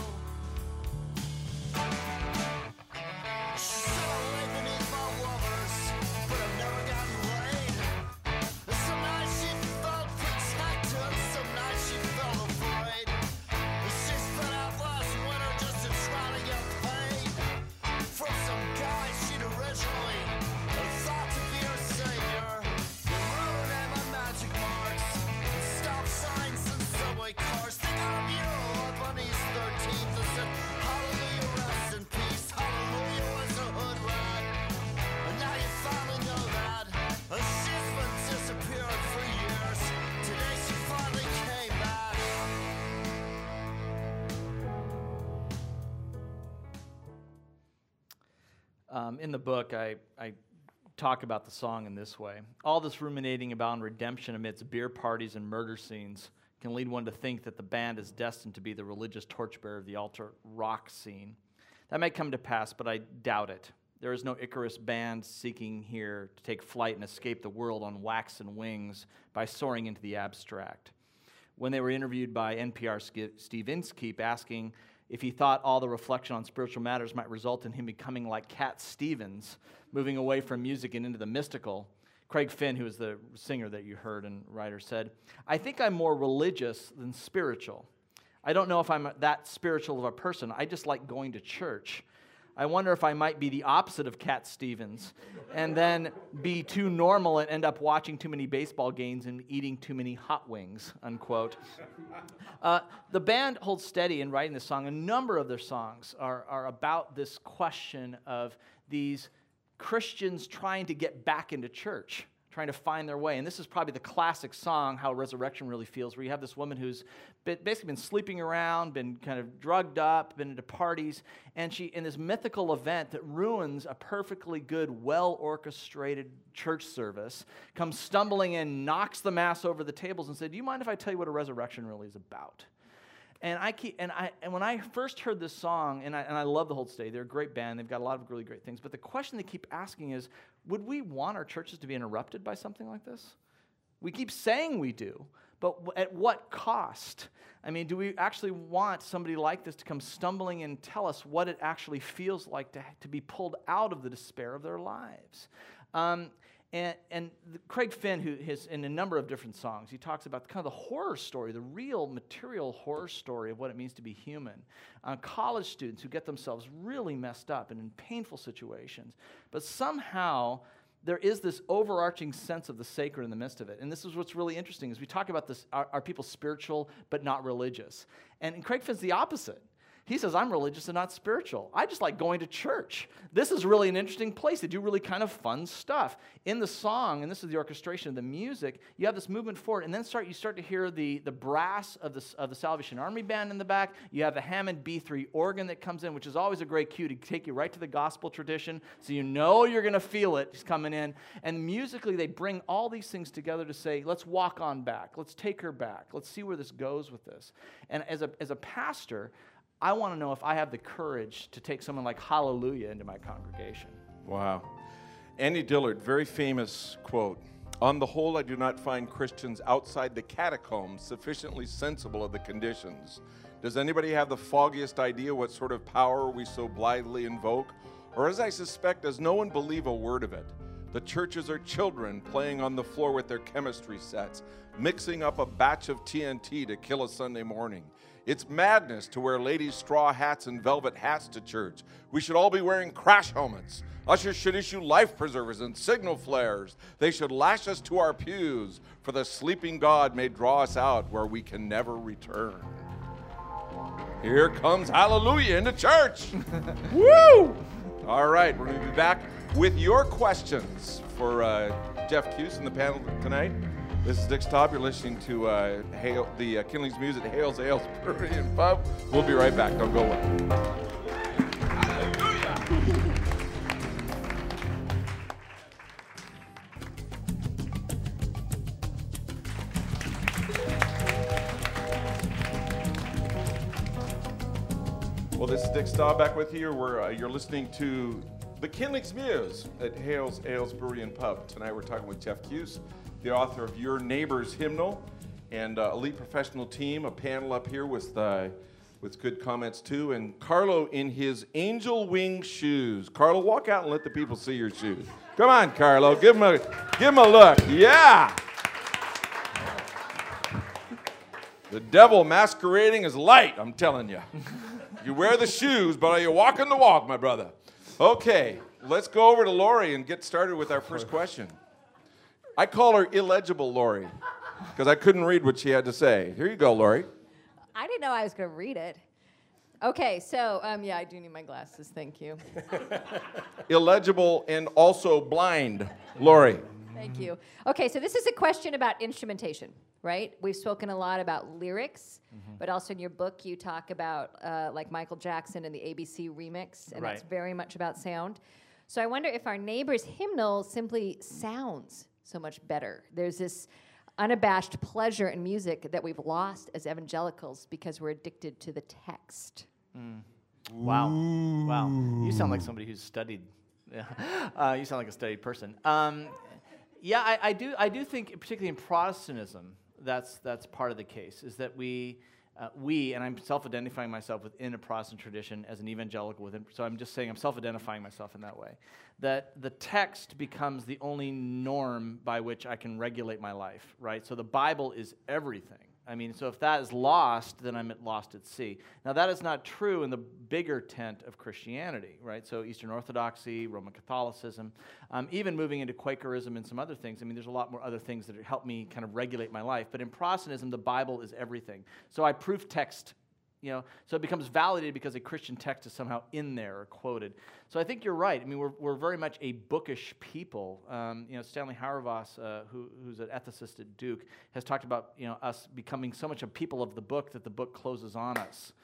She said I lay beneath my lovers, but I've never gotten laid. And some nights she felt protected, some nights she felt afraid. And she spent out last winter just to try to get paid from some guy she'd originally thought to be her savior. They wrote her name on magic marks, and stop signs and subway cars. They got a mural up on East thirteenth that said, "Hallelujah, rest in peace. Hallelujah was a hood rat." And now you finally know that. And she's been disappearing for years. Today she finally came back. Um, in the book, I, I talk about the song in this way. All this ruminating about redemption amidst beer parties and murder scenes can lead one to think that the band is destined to be the religious torchbearer of the altar rock scene. That may come to pass, but I doubt it. There is no Icarus band seeking here to take flight and escape the world on waxen wings by soaring into the abstract. When they were interviewed by N P R's Steve Inskeep asking if he thought all the reflection on spiritual matters might result in him becoming like Cat Stevens, moving away from music and into the mystical, Craig Finn, who is the singer that you heard and writer, said, "I think I'm more religious than spiritual. I don't know if I'm that spiritual of a person. I just like going to church. I wonder if I might be the opposite of Cat Stevens and then be too normal and end up watching too many baseball games and eating too many hot wings," unquote. Uh, the band holds steady in writing this song. A number of their songs are, are about this question of these Christians trying to get back into church, trying to find their way. And this is probably the classic song, How Resurrection Really Feels, where you have this woman who's been, basically been sleeping around, been kind of drugged up, been into parties, and she, in this mythical event that ruins a perfectly good, well-orchestrated church service, comes stumbling in, knocks the mass over the tables, and said, "Do you mind if I tell you what a resurrection really is about?" And I keep, and I and when I first heard this song, and I and I love the Hold Steady, they're a great band, they've got a lot of really great things, but the question they keep asking is, would we want our churches to be interrupted by something like this? We keep saying we do, but w- at what cost? I mean, do we actually want somebody like this to come stumbling and tell us what it actually feels like to, to be pulled out of the despair of their lives? Um, And, and the, Craig Finn, who has in a number of different songs, he talks about kind of the horror story, the real material horror story of what it means to be human. Uh, college students who get themselves really messed up and in painful situations. But somehow there is this overarching sense of the sacred in the midst of it. And this is what's really interesting, is we talk about this, are, are people spiritual but not religious? And, and Craig Finn's the opposite. He says, "I'm religious and not spiritual. I just like going to church. This is really an interesting place. They do really kind of fun stuff." In the song, and this is the orchestration of the music, you have this movement forward, and then start you start to hear the, the brass of the, of the Salvation Army Band in the back. You have the Hammond B three organ that comes in, which is always a great cue to take you right to the gospel tradition, so you know you're going to feel it just coming in. And musically, they bring all these things together to say, let's walk on back. Let's take her back. Let's see where this goes with this. And as a as a pastor, I want to know if I have the courage to take someone like Hallelujah into my congregation. Wow. Andy Dillard, very famous quote. "On the whole, I do not find Christians outside the catacombs sufficiently sensible of the conditions. Does anybody have the foggiest idea what sort of power we so blithely invoke? Or, as I suspect, does no one believe a word of it? The churches are children playing on the floor with their chemistry sets, mixing up a batch of T N T to kill a Sunday morning. It's madness to wear ladies' straw hats and velvet hats to church. We should all be wearing crash helmets. Ushers should issue life preservers and signal flares. They should lash us to our pews, for the sleeping God may draw us out where we can never return." Here comes Hallelujah into church. Woo! All right, we're going to be back with your questions for uh, Jeff Cuse and the panel tonight. This is Dick Staub. You're listening to uh, Hale, the uh, Kindlings Muse at Hales Ales Brewery and Pub. We'll be right back. Don't go away. Hallelujah! Well, this is Dick Staub back with you. We're, uh, you're listening to the Kindlings Muse at Hales Ales Brewery and Pub. Tonight we're talking with Jeff Cuse, the author of Your Neighbor's Hymnal, and uh, elite professional team, a panel up here with uh, with good comments too, and Carlo in his angel wing shoes. Carlo, walk out and let the people see your shoes. Come on, Carlo, give him a give him a look. Yeah. The devil masquerading as light, I'm telling you. You wear the shoes, but are you walking the walk, my brother? Okay, let's go over to Lori and get started with our first question. I call her illegible Lori because I couldn't read what she had to say. Here you go, Lori. I didn't know I was going to read it. Okay, so, um, yeah, I do need my glasses. Thank you. Illegible and also blind, Lori. Thank you. Okay, so this is a question about instrumentation, right? We've spoken a lot about lyrics, mm-hmm. but also in your book you talk about uh, like Michael Jackson and the A B C remix, and right. that's very much about sound. So I wonder if our neighbor's hymnal simply sounds so much better. There's this unabashed pleasure in music that we've lost as evangelicals because we're addicted to the text. Mm. Wow. Wow. You sound like somebody who's studied. Yeah. Uh, you sound like a studied person. Um, yeah, I, I do I do think, particularly in Protestantism, that's that's part of the case, is that we, uh, we, and I'm self-identifying myself within a Protestant tradition as an evangelical, within, so I'm just saying I'm self-identifying myself in that way, that the text becomes the only norm by which I can regulate my life, right? So the Bible is everything. I mean, so if that is lost, then I'm at lost at sea. Now, that is not true in the bigger tent of Christianity, right? So Eastern Orthodoxy, Roman Catholicism, um, even moving into Quakerism and some other things. I mean, there's a lot more other things that help me kind of regulate my life. But in Protestantism, the Bible is everything. So I proof text, you know, so it becomes validated because a Christian text is somehow in there or quoted. So I think you're right. I mean, we're we're very much a bookish people. Um, you know, Stanley Hauerwas, uh, who who's an ethicist at Duke, has talked about, you know, us becoming so much a people of the book that the book closes on us.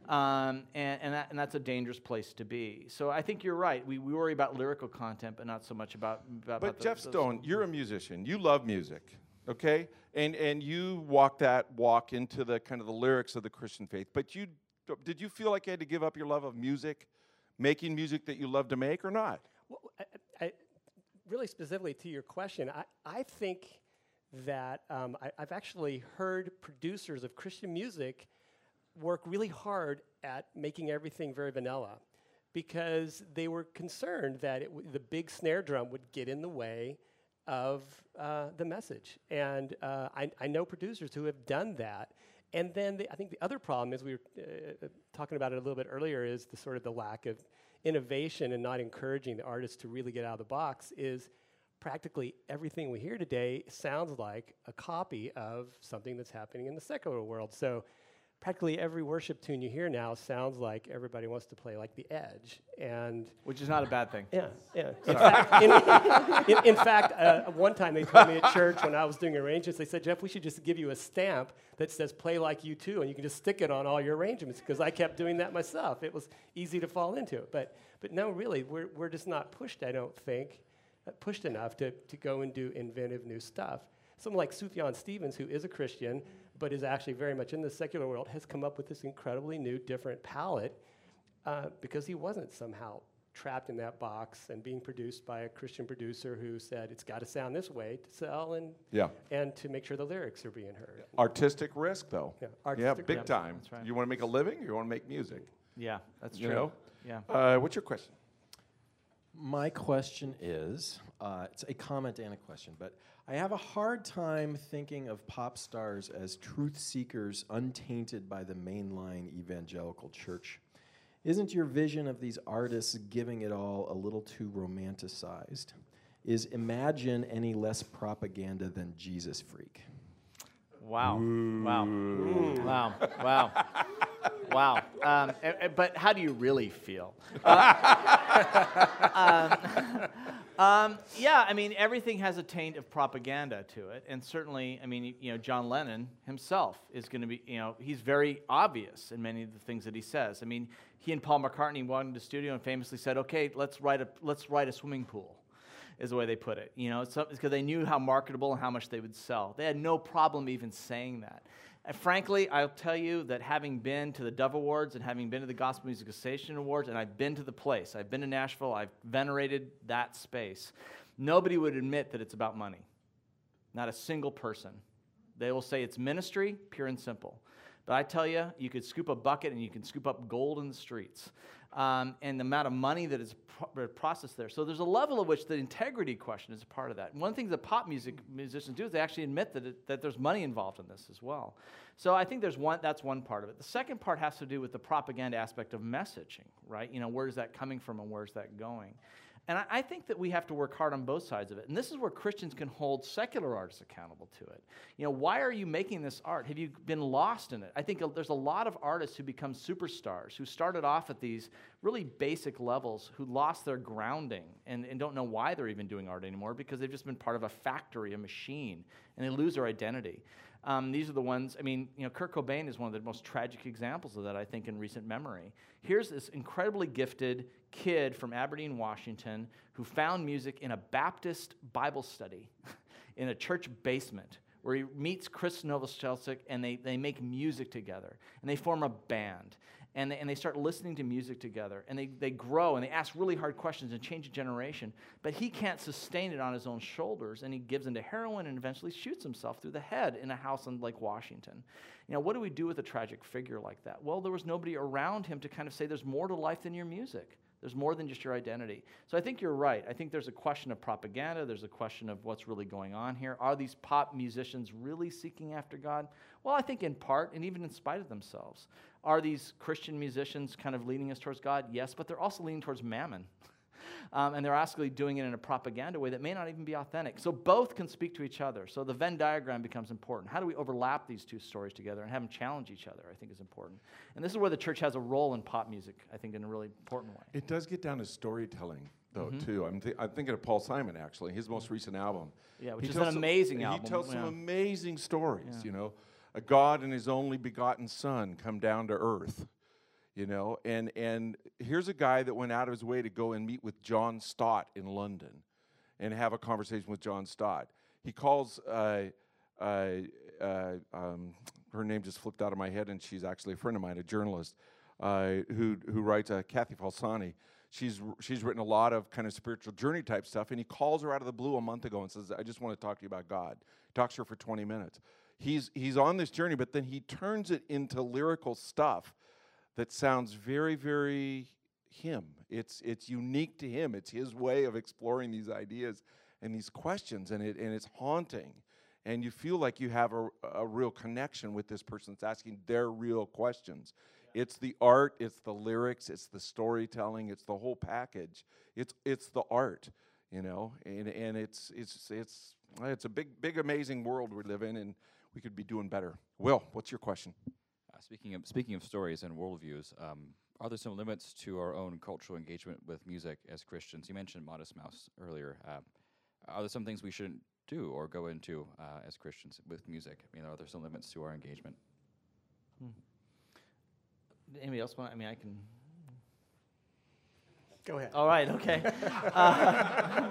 Um, and and, that, and that's a dangerous place to be. So I think you're right. We, we worry about lyrical content, but not so much about. about But about the, Jeff those- Stone, you're a musician. You love music, okay? And and you walk that walk into the kind of the lyrics of the Christian faith. But you did you feel like you had to give up your love of music, making music that you love to make, or not? Well, I, I, really specifically to your question, I, I think that um, I, I've actually heard producers of Christian music work really hard at making everything very vanilla, because they were concerned that it w- the big snare drum would get in the way of uh, the message. And uh, I, I know producers who have done that. And then the, I think the other problem is, we were uh, talking about it a little bit earlier, is the sort of the lack of innovation and not encouraging the artists to really get out of the box. Is practically everything we hear today sounds like a copy of something that's happening in the secular world. So practically every worship tune you hear now sounds like everybody wants to play like The Edge, and Which is not a bad thing. yeah, yeah. In fact, in, in, in fact uh, one time they told me at church when I was doing arrangements, they said, Jeff, we should just give you a stamp that says "Play Like You Too," and you can just stick it on all your arrangements, because I kept doing that myself. It was easy to fall into it, but but no, really, we're we're just not pushed, I don't think, uh, pushed enough to to go and do inventive new stuff. Someone like Sufjan Stevens, who is a Christian, but is actually very much in the secular world, has come up with this incredibly new, different palette, uh, because he wasn't somehow trapped in that box and being produced by a Christian producer who said it's got to sound this way to sell and Yeah. and to make sure the lyrics are being heard. Artistic risk, though. Yeah, yeah, artistic big risk. time. That's right. You want to make a living, or you want to make music? Yeah, that's You true. know? Yeah. Uh, what's your question? My question is, uh, it's a comment and a question, but I have a hard time thinking of pop stars as truth seekers untainted by the mainline evangelical church. Isn't your vision of these artists giving it all a little too romanticized? Is Imagine any less propaganda than Jesus Freak? Wow. Wow. Wow. Wow. Wow. Um, eh, eh, but how do you really feel? Uh, um, um, yeah, I mean, everything has a taint of propaganda to it. And certainly, I mean, you know, John Lennon himself is going to be, you know, he's very obvious in many of the things that he says. I mean, he and Paul McCartney walked into the studio and famously said, okay, let's write a, let's write a swimming pool, is the way they put it. You know, it's because they knew how marketable and how much they would sell. They had no problem even saying that. And frankly, I'll tell you that having been to the Dove Awards and having been to the Gospel Music Association Awards, and I've been to the place, I've been to Nashville, I've venerated that space, nobody would admit that it's about money. Not a single person. They will say it's ministry, pure and simple. But I tell you, you could scoop a bucket and you can scoop up gold in the streets. Um, and the amount of money that is pro- processed there. So there's a level of which the integrity question is a part of that. And one thing that pop music musicians do is they actually admit that, it, that there's money involved in this as well. So I think there's one, that's one part of it. The second part has to do with the propaganda aspect of messaging, right? You know, where's that coming from and where's that going? And I, I think that we have to work hard on both sides of it. And this is where Christians can hold secular artists accountable to it. You know, why are you making this art? Have you been lost in it? I think uh, there's a lot of artists who become superstars, who started off at these really basic levels, who lost their grounding and, and don't know why they're even doing art anymore, because they've just been part of a factory, a machine, and they lose their identity. Um, these are the ones, I mean, you know, Kurt Cobain is one of the most tragic examples of that, I think, in recent memory. Here's this incredibly gifted, kid from Aberdeen, Washington, who found music in a Baptist Bible study in a church basement where he meets Chris Novoselic, and they, they make music together, and they form a band, and they, and they start listening to music together, and they, they grow, and they ask really hard questions and change a generation, but he can't sustain it on his own shoulders, and he gives into heroin and eventually shoots himself through the head in a house in Lake Washington. You know, what do we do with a tragic figure like that? Well, there was nobody around him to kind of say there's more to life than your music. There's more than just your identity. So I think you're right. I think there's a question of propaganda. There's a question of what's really going on here. Are these pop musicians really seeking after God? Well, I think in part, and even in spite of themselves. Are these Christian musicians kind of leading us towards God? Yes, but they're also leaning towards mammon. Um, and they're actually doing it in a propaganda way that may not even be authentic. So both can speak to each other. So the Venn diagram becomes important. How do we overlap these two stories together and have them challenge each other, I think is important. And this is where the church has a role in pop music, I think, in a really important way. It does get down to storytelling, though, Mhm. too. I'm, th- I'm thinking of Paul Simon, actually, his most recent album. Yeah, which He is tells an some- amazing he album. tells some Yeah. amazing stories, Yeah. you know. A God and his only begotten son come down to earth, you know. And, and here's a guy that went out of his way to go and meet with John Stott in London and have a conversation with John Stott. He calls, uh, uh, uh, um, her name just flipped out of my head, and she's actually a friend of mine, a journalist, uh, who, who writes, uh, Kathy Falsani. She's, she's written a lot of kind of spiritual journey type stuff, and he calls her out of the blue a month ago and says, I just want to talk to you about God. Talks to her for twenty minutes. He's, he's on this journey, but then he turns it into lyrical stuff that sounds very, very him. It's, it's unique to him. It's his way of exploring these ideas and these questions, and, it, and it's haunting. And you feel like you have a, a real connection with this person that's asking their real questions. It's the art, it's the lyrics, it's the storytelling, it's the whole package. It's, it's the art, you know, and, and it's, it's, it's, it's a big, big, amazing world we live in, and we could be doing better. Will, what's your question? Uh, speaking of speaking of stories and worldviews, um, are there some limits to our own cultural engagement with music as Christians? You mentioned Modest Mouse earlier. Uh, are there some things we shouldn't do or go into uh, as Christians with music? I mean, are there some limits to our engagement? Hmm. Anybody else want? I mean, I can. Go ahead. All right. Okay. uh,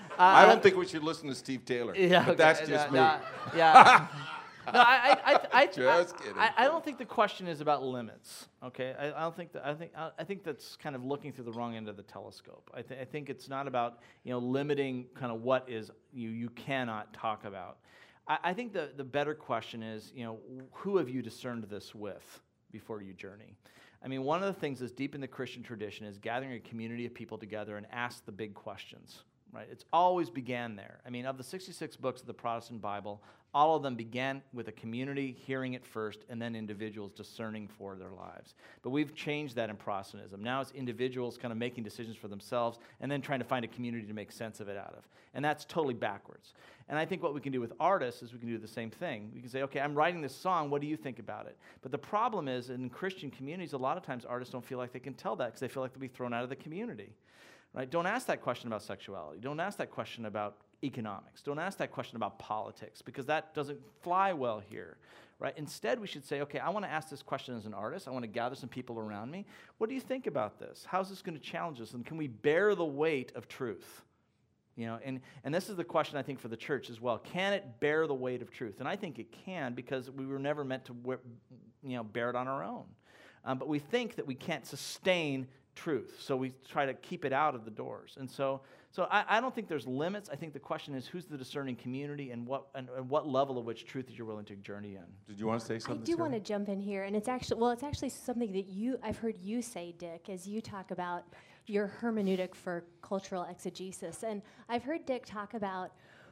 I don't think we should listen to Steve Taylor. Yeah, but okay, that's uh, just uh, me. uh, yeah. No, I, I, I, I, Just I, kidding. I, I don't think the question is about limits. Okay, I, I don't think that. I think I, I think that's kind of looking through the wrong end of the telescope. I, th- I think it's not about you know limiting kind of what is you you cannot talk about. I, I think the the better question is you know who have you discerned this with before you journey. I mean, one of the things that's deep in the Christian tradition is gathering a community of people together and ask the big questions. Right? It's always began there. I mean, of the sixty-six books of the Protestant Bible, all of them began with a community hearing it first and then individuals discerning for their lives. But we've changed that in Protestantism. Now it's individuals kind of making decisions for themselves and then trying to find a community to make sense of it out of. And that's totally backwards. And I think what we can do with artists is we can do the same thing. We can say, okay, I'm writing this song. What do you think about it? But the problem is in Christian communities, a lot of times artists don't feel like they can tell that because they feel like they'll be thrown out of the community. Right? Don't ask that question about sexuality. Don't ask that question about economics. Don't ask that question about politics because that doesn't fly well here. Right? Instead, we should say, okay, I want to ask this question as an artist. I want to gather some people around me. What do you think about this? How's this going to challenge us? And can we bear the weight of truth? You know, and, and this is the question I think for the church as well. Can it bear the weight of truth? And I think it can because we were never meant to wear, you know, bear it on our own. Um, but we think that we can't sustain truth, so we try to keep it out of the doors. And so, so I, I don't think there's limits. I think the question is who's the discerning community and what and, and what level of which truth that you're willing to journey in. Did you want to say I something? do want to jump in here, and it's actually well, it's actually something that you I've heard you say, Dick, as you talk about your hermeneutic for cultural exegesis, and I've heard Dick talk about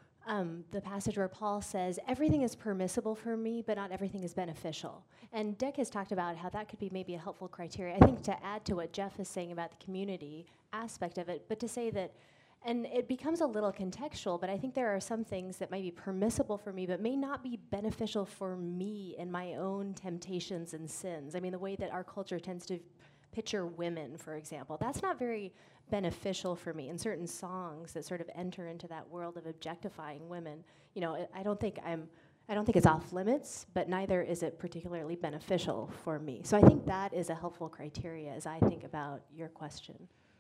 um, the passage where Paul says everything is permissible for me, but not everything is beneficial. And Dick has talked about how that could be maybe a helpful criteria. I think to add to what Jeff is saying about the community aspect of it, but to say that. And it becomes a little contextual, but I think there are some things that might be permissible for me, but may not be beneficial for me in my own temptations and sins. I mean, the way that our culture tends to picture women, for example, that's not very beneficial for me. In certain songs that sort of enter into that world of objectifying women, you know, I, I don't think I'm, I don't think it's off limits, but neither is it particularly beneficial for me. So I think that is a helpful criteria as I think about your question.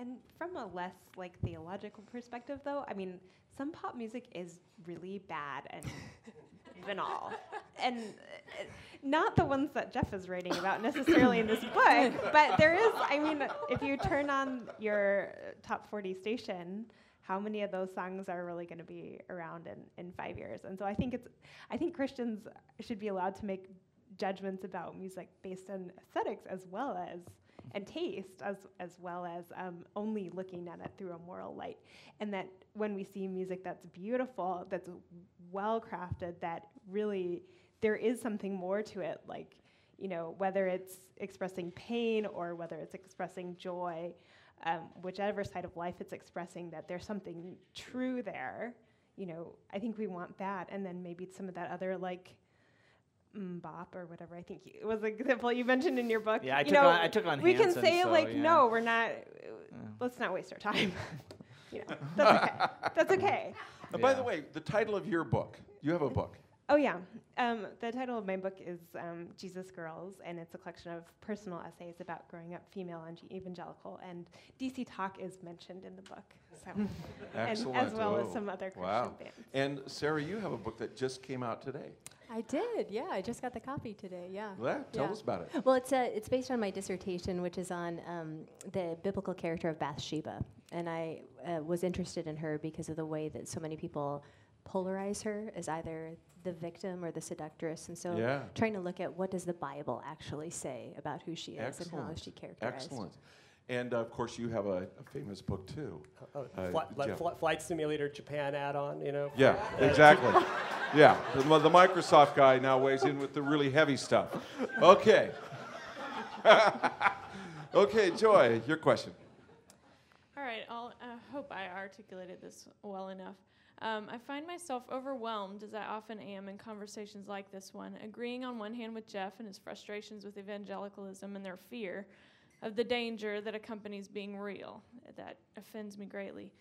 And from a less like theological perspective, though, I mean, some pop music is really bad and banal, and uh, not the ones that Jeff is writing about necessarily in this book. But there is, I mean, if you turn on your top forty station, how many of those songs are really going to be around in, in five years? And so I think it's, I think Christians should be allowed to make judgments about music based on aesthetics as well as and taste as as well as um, only looking at it through a moral light. And that when we see music that's beautiful, that's well crafted, that really there is something more to it, like, you know, whether it's expressing pain or whether it's expressing joy, um, whichever side of life it's expressing, that there's something true there. You know, I think we want that, and then maybe some of that other like Mm, bop or whatever. I think you, it was the example you mentioned in your book. Yeah, I you took know, on- I took on We Hanson, can say so, like, yeah. no, we're not. Uh, let's not waste our time. You know, that's okay. That's okay. And by the way, the title of your book, you have a book. Oh yeah. Um, the title of my book is um, Jesus Girls, and it's a collection of personal essays about growing up female and evangelical. And D C Talk is mentioned in the book, so Excellent. and as well Oh, as some other Christian wow. bands. And Sarah, you have a book that just came out today. I did, yeah. I just got the copy today, yeah. Well, tell Yeah. us about it. Well, it's uh, it's based on my dissertation, which is on um, the biblical character of Bathsheba, and I uh, was interested in her because of the way that so many people polarize her as either the victim or the seductress, and so Yeah. trying to look at what does the Bible actually say about who she is and how is she characterized. Excellent. And uh, of course, you have a, a famous book too. Oh, Uh, fli- like Jeff. fli- Flight Simulator Japan add-on, you know? Yeah, Uh, exactly. Yeah, the, the Microsoft guy now weighs in with the really heavy stuff. Okay. Okay, Joy, your question. All right, I'll, I hope I articulated this well enough. Um, I find myself overwhelmed, as I often am in conversations like this one, agreeing on one hand with Jeff and his frustrations with evangelicalism and their fear of the danger that accompanies being real. That offends me greatly.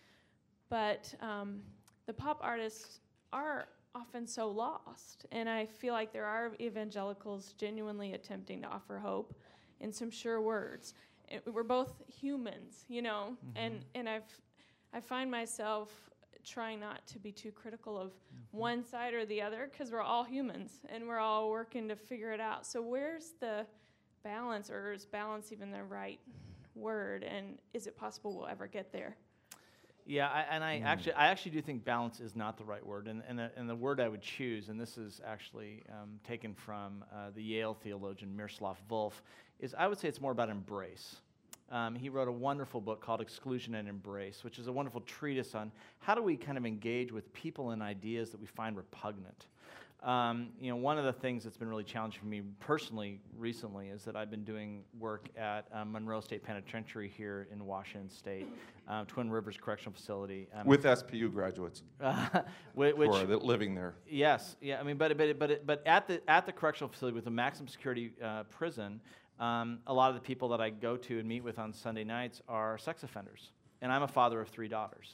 But um, the pop artists are often so lost, and I feel like there are evangelicals genuinely attempting to offer hope in some sure words. It, we're both humans, you know, Mm-hmm. and, and I've I find myself trying not to be too critical of Mm-hmm. one side or the other, because we're all humans and we're all working to figure it out. So where's the balance, or is balance even the right word, and is it possible we'll ever get there? Yeah, I, and I actually, I actually do think balance is not the right word, and and the, and the word I would choose, and this is actually um, taken from uh, the Yale theologian Miroslav Volf, is I would say it's more about embrace. Um, he wrote a wonderful book called Exclusion and Embrace, which is a wonderful treatise on how do we kind of engage with people and ideas that we find repugnant. Um, you know, one of the things that's been really challenging for me personally recently is that I've been doing work at um, Monroe State Penitentiary here in Washington State, uh, Twin Rivers Correctional Facility. Um, With S P U graduates uh, whi- which, who are li- living there. Yes, yeah. I mean, but but but but at the at the correctional facility with the maximum security uh, prison, um, a lot of the people that I go to and meet with on Sunday nights are sex offenders, and I'm a father of three daughters.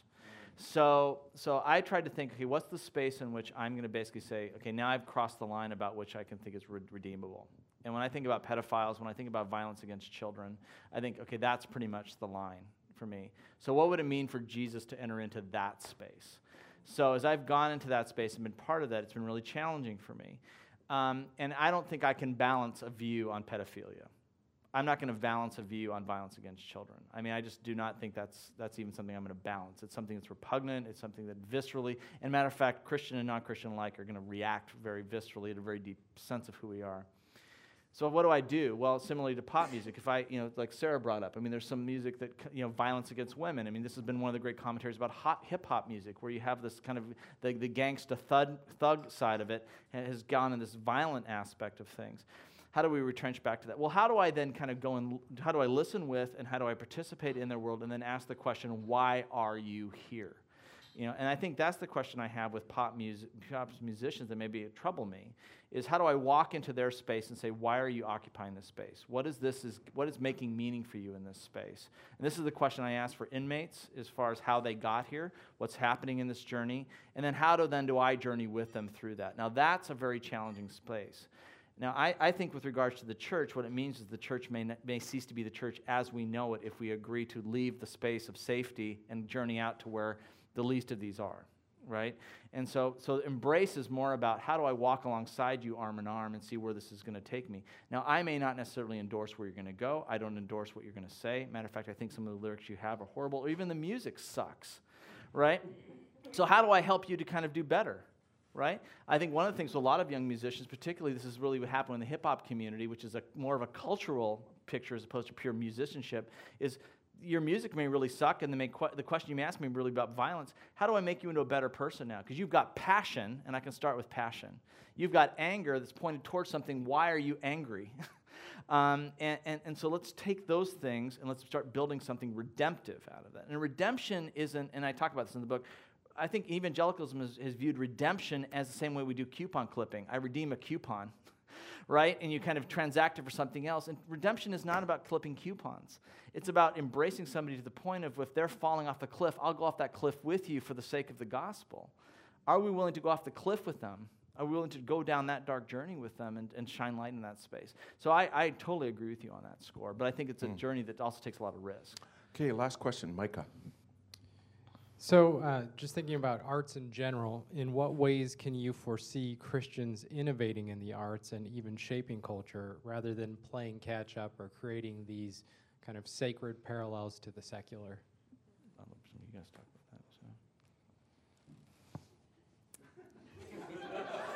So, so I tried to think, okay, what's the space in which I'm going to basically say, okay, now I've crossed the line about which I can think is re- redeemable. And when I think about pedophiles, when I think about violence against children, I think, okay, that's pretty much the line for me. So what would it mean for Jesus to enter into that space? So as I've gone into that space and been part of that, it's been really challenging for me. Um, and I don't think I can balance a view on pedophilia. I'm not going to balance a view on violence against children. I mean, I just do not think that's that's even something I'm going to balance. It's something that's repugnant. It's something that viscerally, and matter of fact, Christian and non-Christian alike are going to react very viscerally at a very deep sense of who we are. So what do I do? Well, similarly to pop music, if I, you know, like Sarah brought up, I mean, there's some music that, you know, violence against women. I mean, this has been one of the great commentaries about hot hip-hop music, where you have this kind of, the, the gangsta thug, thug side of it has gone in this violent aspect of things. How do we retrench back to that? Well, how do I then kind of go and, how do I listen with, and how do I participate in their world, and then ask the question, why are you here? You know, and I think that's the question I have with pop music, pop musicians that maybe trouble me, is how do I walk into their space and say, why are you occupying this space? What is this is what is making meaning for you in this space? And this is the question I ask for inmates as far as how they got here, what's happening in this journey, and then how do then do I journey with them through that? Now that's a very challenging space. Now, I, I think with regards to the church, what it means is the church may, n- may cease to be the church as we know it if we agree to leave the space of safety and journey out to where the least of these are, right? And so, so embrace is more about how do I walk alongside you arm in arm and see where this is going to take me. Now, I may not necessarily endorse where you're going to go. I don't endorse what you're going to say. Matter of fact, I think some of the lyrics you have are horrible, or even the music sucks, right? So how do I help you to kind of do better? Right? I think one of the things with a lot of young musicians, particularly this is really what happened in the hip-hop community, which is a more of a cultural picture as opposed to pure musicianship, is your music may really suck, and the, may que- the question you may ask me really about violence, how do I make you into a better person now? Because you've got passion, and I can start with passion. You've got anger that's pointed towards something. Why are you angry? um, and, and, and so let's take those things, and let's start building something redemptive out of that. And redemption isn't, and I talk about this in the book, I think evangelicalism has, has viewed redemption as the same way we do coupon clipping. I redeem a coupon, right? And you kind of transact it for something else. And redemption is not about clipping coupons. It's about embracing somebody to the point of if they're falling off the cliff, I'll go off that cliff with you for the sake of the gospel. Are we willing to go off the cliff with them? Are we willing to go down that dark journey with them and, and shine light in that space? So I, I totally agree with you on that score, but I think it's a mm. journey that also takes a lot of risk. Okay, last question, Micah. So, uh, just thinking about arts in general, in what ways can you foresee Christians innovating in the arts and even shaping culture rather than playing catch up or creating these kind of sacred parallels to the secular? I'll let some of you guys talk about that.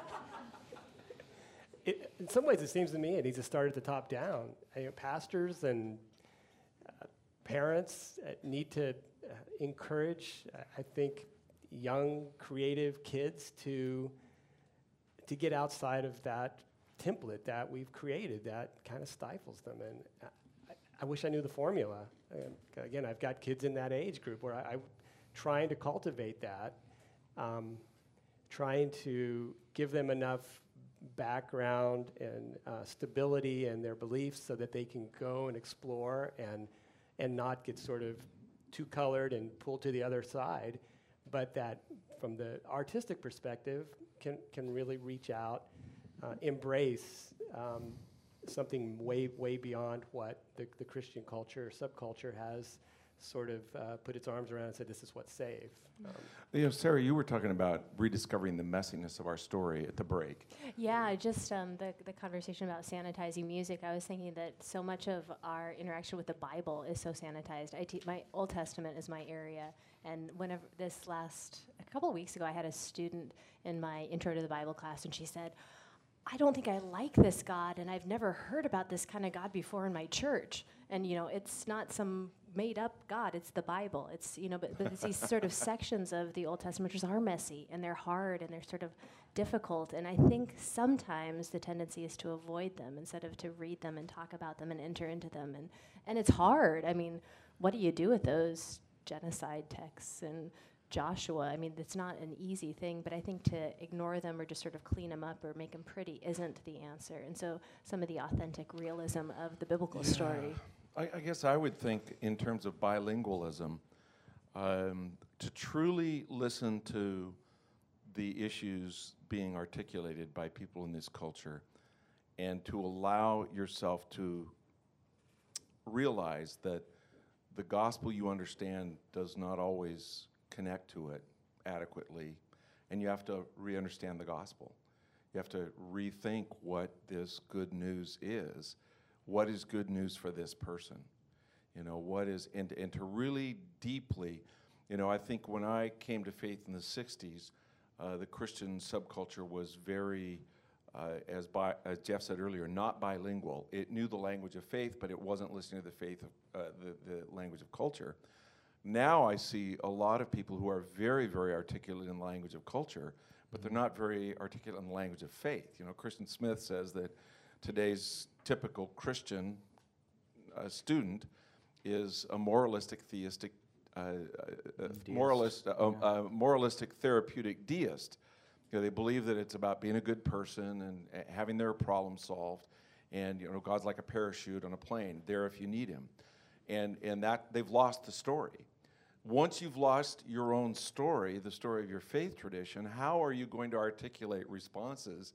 So. It, in some ways, it seems to me it needs to start at the top down. I mean, pastors and uh, parents uh, need to Uh, encourage, uh, I think, young, creative kids to to get outside of that template that we've created that kind of stifles them. And I, I wish I knew the formula. And again, I've got kids in that age group where I, I'm trying to cultivate that, um, trying to give them enough background and uh, stability in their beliefs so that they can go and explore and and not get sort of too colored and pulled to the other side, but that from the artistic perspective can can really reach out, uh, embrace um, something way, way beyond what the, the Christian culture or subculture has sort of uh, put its arms around and said, this is what's safe. Um, you know, Sarah, you were talking about rediscovering the messiness of our story at the break. Yeah, just um, the, the conversation about sanitizing music, I was thinking that so much of our interaction with the Bible is so sanitized. I te- my Old Testament is my area, and whenever this last, a couple of weeks ago, I had a student in my Intro to the Bible class, and she said, I don't think I like this God, and I've never heard about this kind of God before in my church. And, you know, it's not some made-up God, it's the Bible. It's, you know, but, but it's these sort of sections of the Old Testament which are messy, and they're hard, and they're sort of difficult. And I think sometimes the tendency is to avoid them instead of to read them and talk about them and enter into them. And, and it's hard. I mean, what do you do with those genocide texts and Joshua? I mean, it's not an easy thing, but I think to ignore them or just sort of clean them up or make them pretty isn't the answer. And so some of the authentic realism of the biblical yeah. story. I, I guess I would think in terms of bilingualism, um, to truly listen to the issues being articulated by people in this culture and to allow yourself to realize that the gospel you understand does not always connect to it adequately, and you have to re-understand the gospel. You have to rethink what this good news is. What is good news for this person? You know, what is, and, and to really deeply, you know, I think when I came to faith in the sixties, uh, the Christian subculture was very, uh, as, bi- as Jeff said earlier, not bilingual. It knew the language of faith, but it wasn't listening to the faith of uh, the, the language of culture. Now I see a lot of people who are very, very articulate in the language of culture, but they're not very articulate in the language of faith. You know, Christian Smith says that today's typical Christian uh, student is a moralistic, theistic, uh, uh, moralist, uh, yeah. uh, moralistic, therapeutic deist. You know, they believe that it's about being a good person and uh, having their problem solved, and you know, God's like a parachute on a plane, there if you need Him, and and that they've lost the story. Once you've lost your own story, the story of your faith tradition, how are you going to articulate responses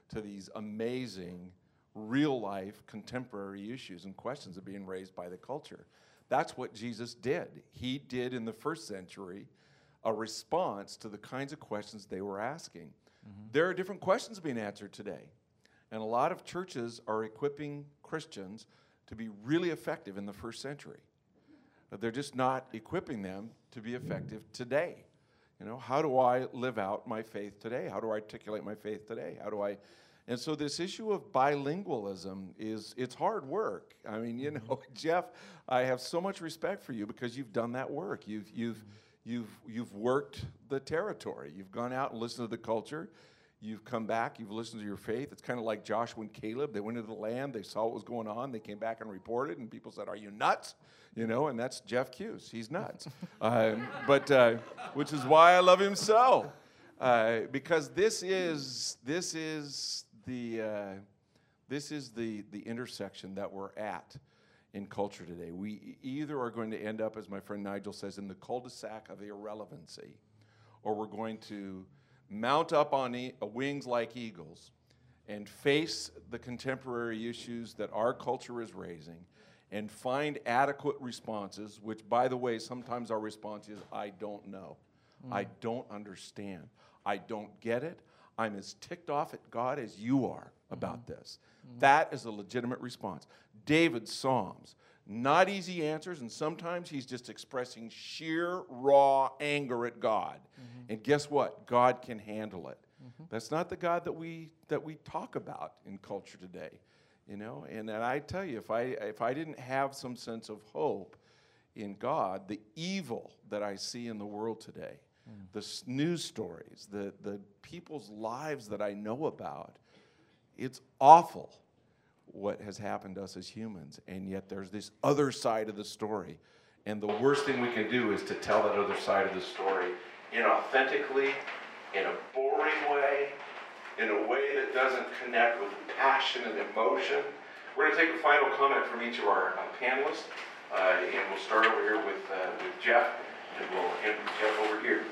to these amazing, real-life, contemporary issues and questions that are being raised by the culture. That's what Jesus did. He did in the first century a response to the kinds of questions they were asking. Mm-hmm. There are different questions being answered today. And a lot of churches are equipping Christians to be really effective in the first century. But they're just not equipping them to be effective today. You know, how do I live out my faith today? How do I articulate my faith today? How do I... And so this issue of bilingualism is, it's hard work. I mean, you know, Jeff, I have so much respect for you because you've done that work. You've, you've, you've, you've worked the territory. You've gone out and listened to the culture. You've come back, you've listened to your faith. It's kind of like Joshua and Caleb. They went into the land, they saw what was going on, they came back and reported, and people said, are you nuts? You know, and that's Jeff Hughes. He's nuts. uh, but, uh, which is why I love him so. Uh, because this is, this is the, uh, this is the, the intersection that we're at in culture today. We either are going to end up, as my friend Nigel says, in the cul-de-sac of irrelevancy, or we're going to mount up on e- wings like eagles and face the contemporary issues that our culture is raising and find adequate responses, which, by the way, sometimes our response is, I don't know. Mm. I don't understand. I don't get it. I'm as ticked off at God as you are about mm-hmm. this. Mm-hmm. That is a legitimate response. David's Psalms, not easy answers, and sometimes he's just expressing sheer, raw anger at God. Mm-hmm. And guess what? God can handle it. Mm-hmm. That's not the God that we that we talk about in culture today, you know. And, and I tell you, if I if I didn't have some sense of hope in God, the evil that I see in the world today, mm. the s- news stories, the the people's lives that I know about, it's awful what has happened to us as humans, and yet there's this other side of the story. And the worst thing we can do is to tell that other side of the story inauthentically, in a boring way, in a way that doesn't connect with passion and emotion. We're going to take a final comment from each of our uh, panelists, uh, and we'll start over here with, uh, with Jeff, and we'll hand Jeff over here.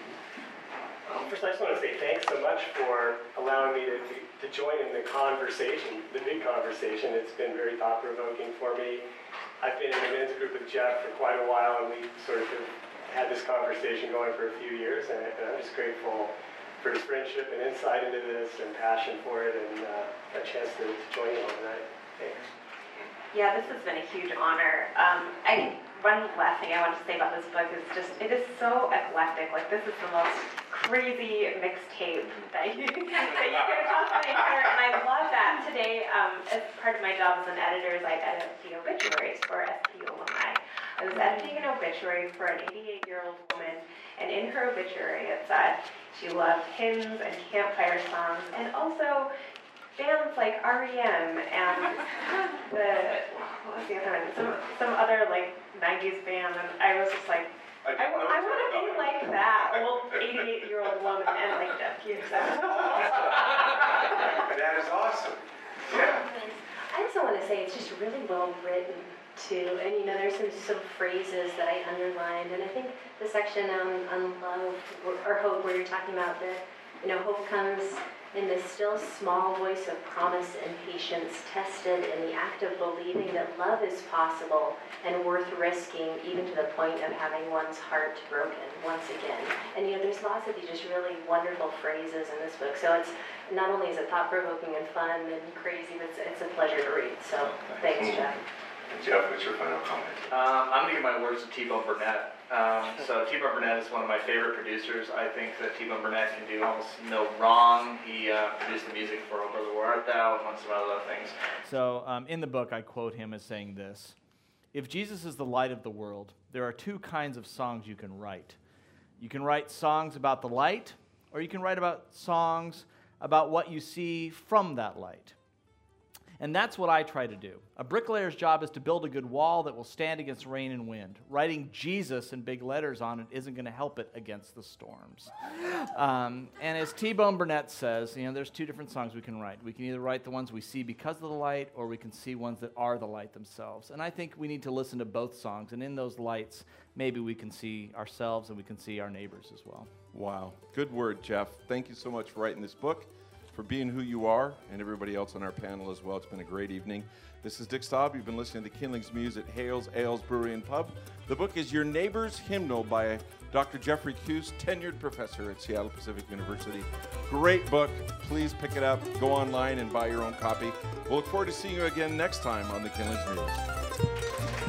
Um, first, I just want to say thanks so much for allowing me to, to, to join in the conversation, the big conversation. It's been very thought-provoking for me. I've been in a men's group with Jeff for quite a while, and we sort of had this conversation going for a few years, and, and I'm just grateful for his friendship and insight into this and passion for it, and uh, a chance to, to join you all tonight. Thanks. Yeah, this has been a huge honor. Um, I think one last thing I want to say about this book is just, it is so eclectic. Like, this is the most crazy mixtape that you, that you could possibly hear, and I love that. Today, um, as part of my job as an editor, is I edit the obituaries for S P alumni. I was editing an obituary for an eighty-eight-year-old woman, and in her obituary it said she loved hymns and campfire songs, and also bands like R E M and the, what was the other one? Some, some other like nineties band, and I was just like, I, I, I want to be like that old eighty-eight-year-old woman and like Jeff Hughes. That is awesome. Yeah. I also want to say it's just really well written too, and you know there's some, some phrases that I underlined, and I think the section on, on love or, or hope where you're talking about that, you know, hope comes in this still small voice of promise and patience, tested in the act of believing that love is possible and worth risking, even to the point of having one's heart broken once again. And you know, there's lots of these just really wonderful phrases in this book. So it's not only is it thought-provoking and fun and crazy, but it's, it's a pleasure to read. So thanks, Jeff. And Jeff, what's your final comment? Um, I'm going to give my words to T-Bone Burnett. Um, so T-Bone Burnett is one of my favorite producers. I think that T-Bone Burnett can do almost no wrong. He uh, produced the music for Oh Brother Where Art Thou, amongst some other things. So um, in the book, I quote him as saying this: if Jesus is the light of the world, there are two kinds of songs you can write. You can write songs about the light, or you can write about songs about what you see from that light. And that's what I try to do. A bricklayer's job is to build a good wall that will stand against rain and wind. Writing Jesus in big letters on it isn't going to help it against the storms. Um, and as T-Bone Burnett says, you know, there's two different songs we can write. We can either write the ones we see because of the light, or we can see ones that are the light themselves. And I think we need to listen to both songs. And in those lights, maybe we can see ourselves and we can see our neighbors as well. Wow. Good word, Jeff. Thank you so much for writing this book, for being who you are, and everybody else on our panel as well. It's been a great evening. This is Dick Staub. You've been listening to Kindling's Muse at Hales Ales Brewery and Pub. The book is Your Neighbor's Hymnal by Doctor Jeffrey Cuse, tenured professor at Seattle Pacific University. Great book. Please pick it up. Go online and buy your own copy. We'll look forward to seeing you again next time on the Kindling's Muse.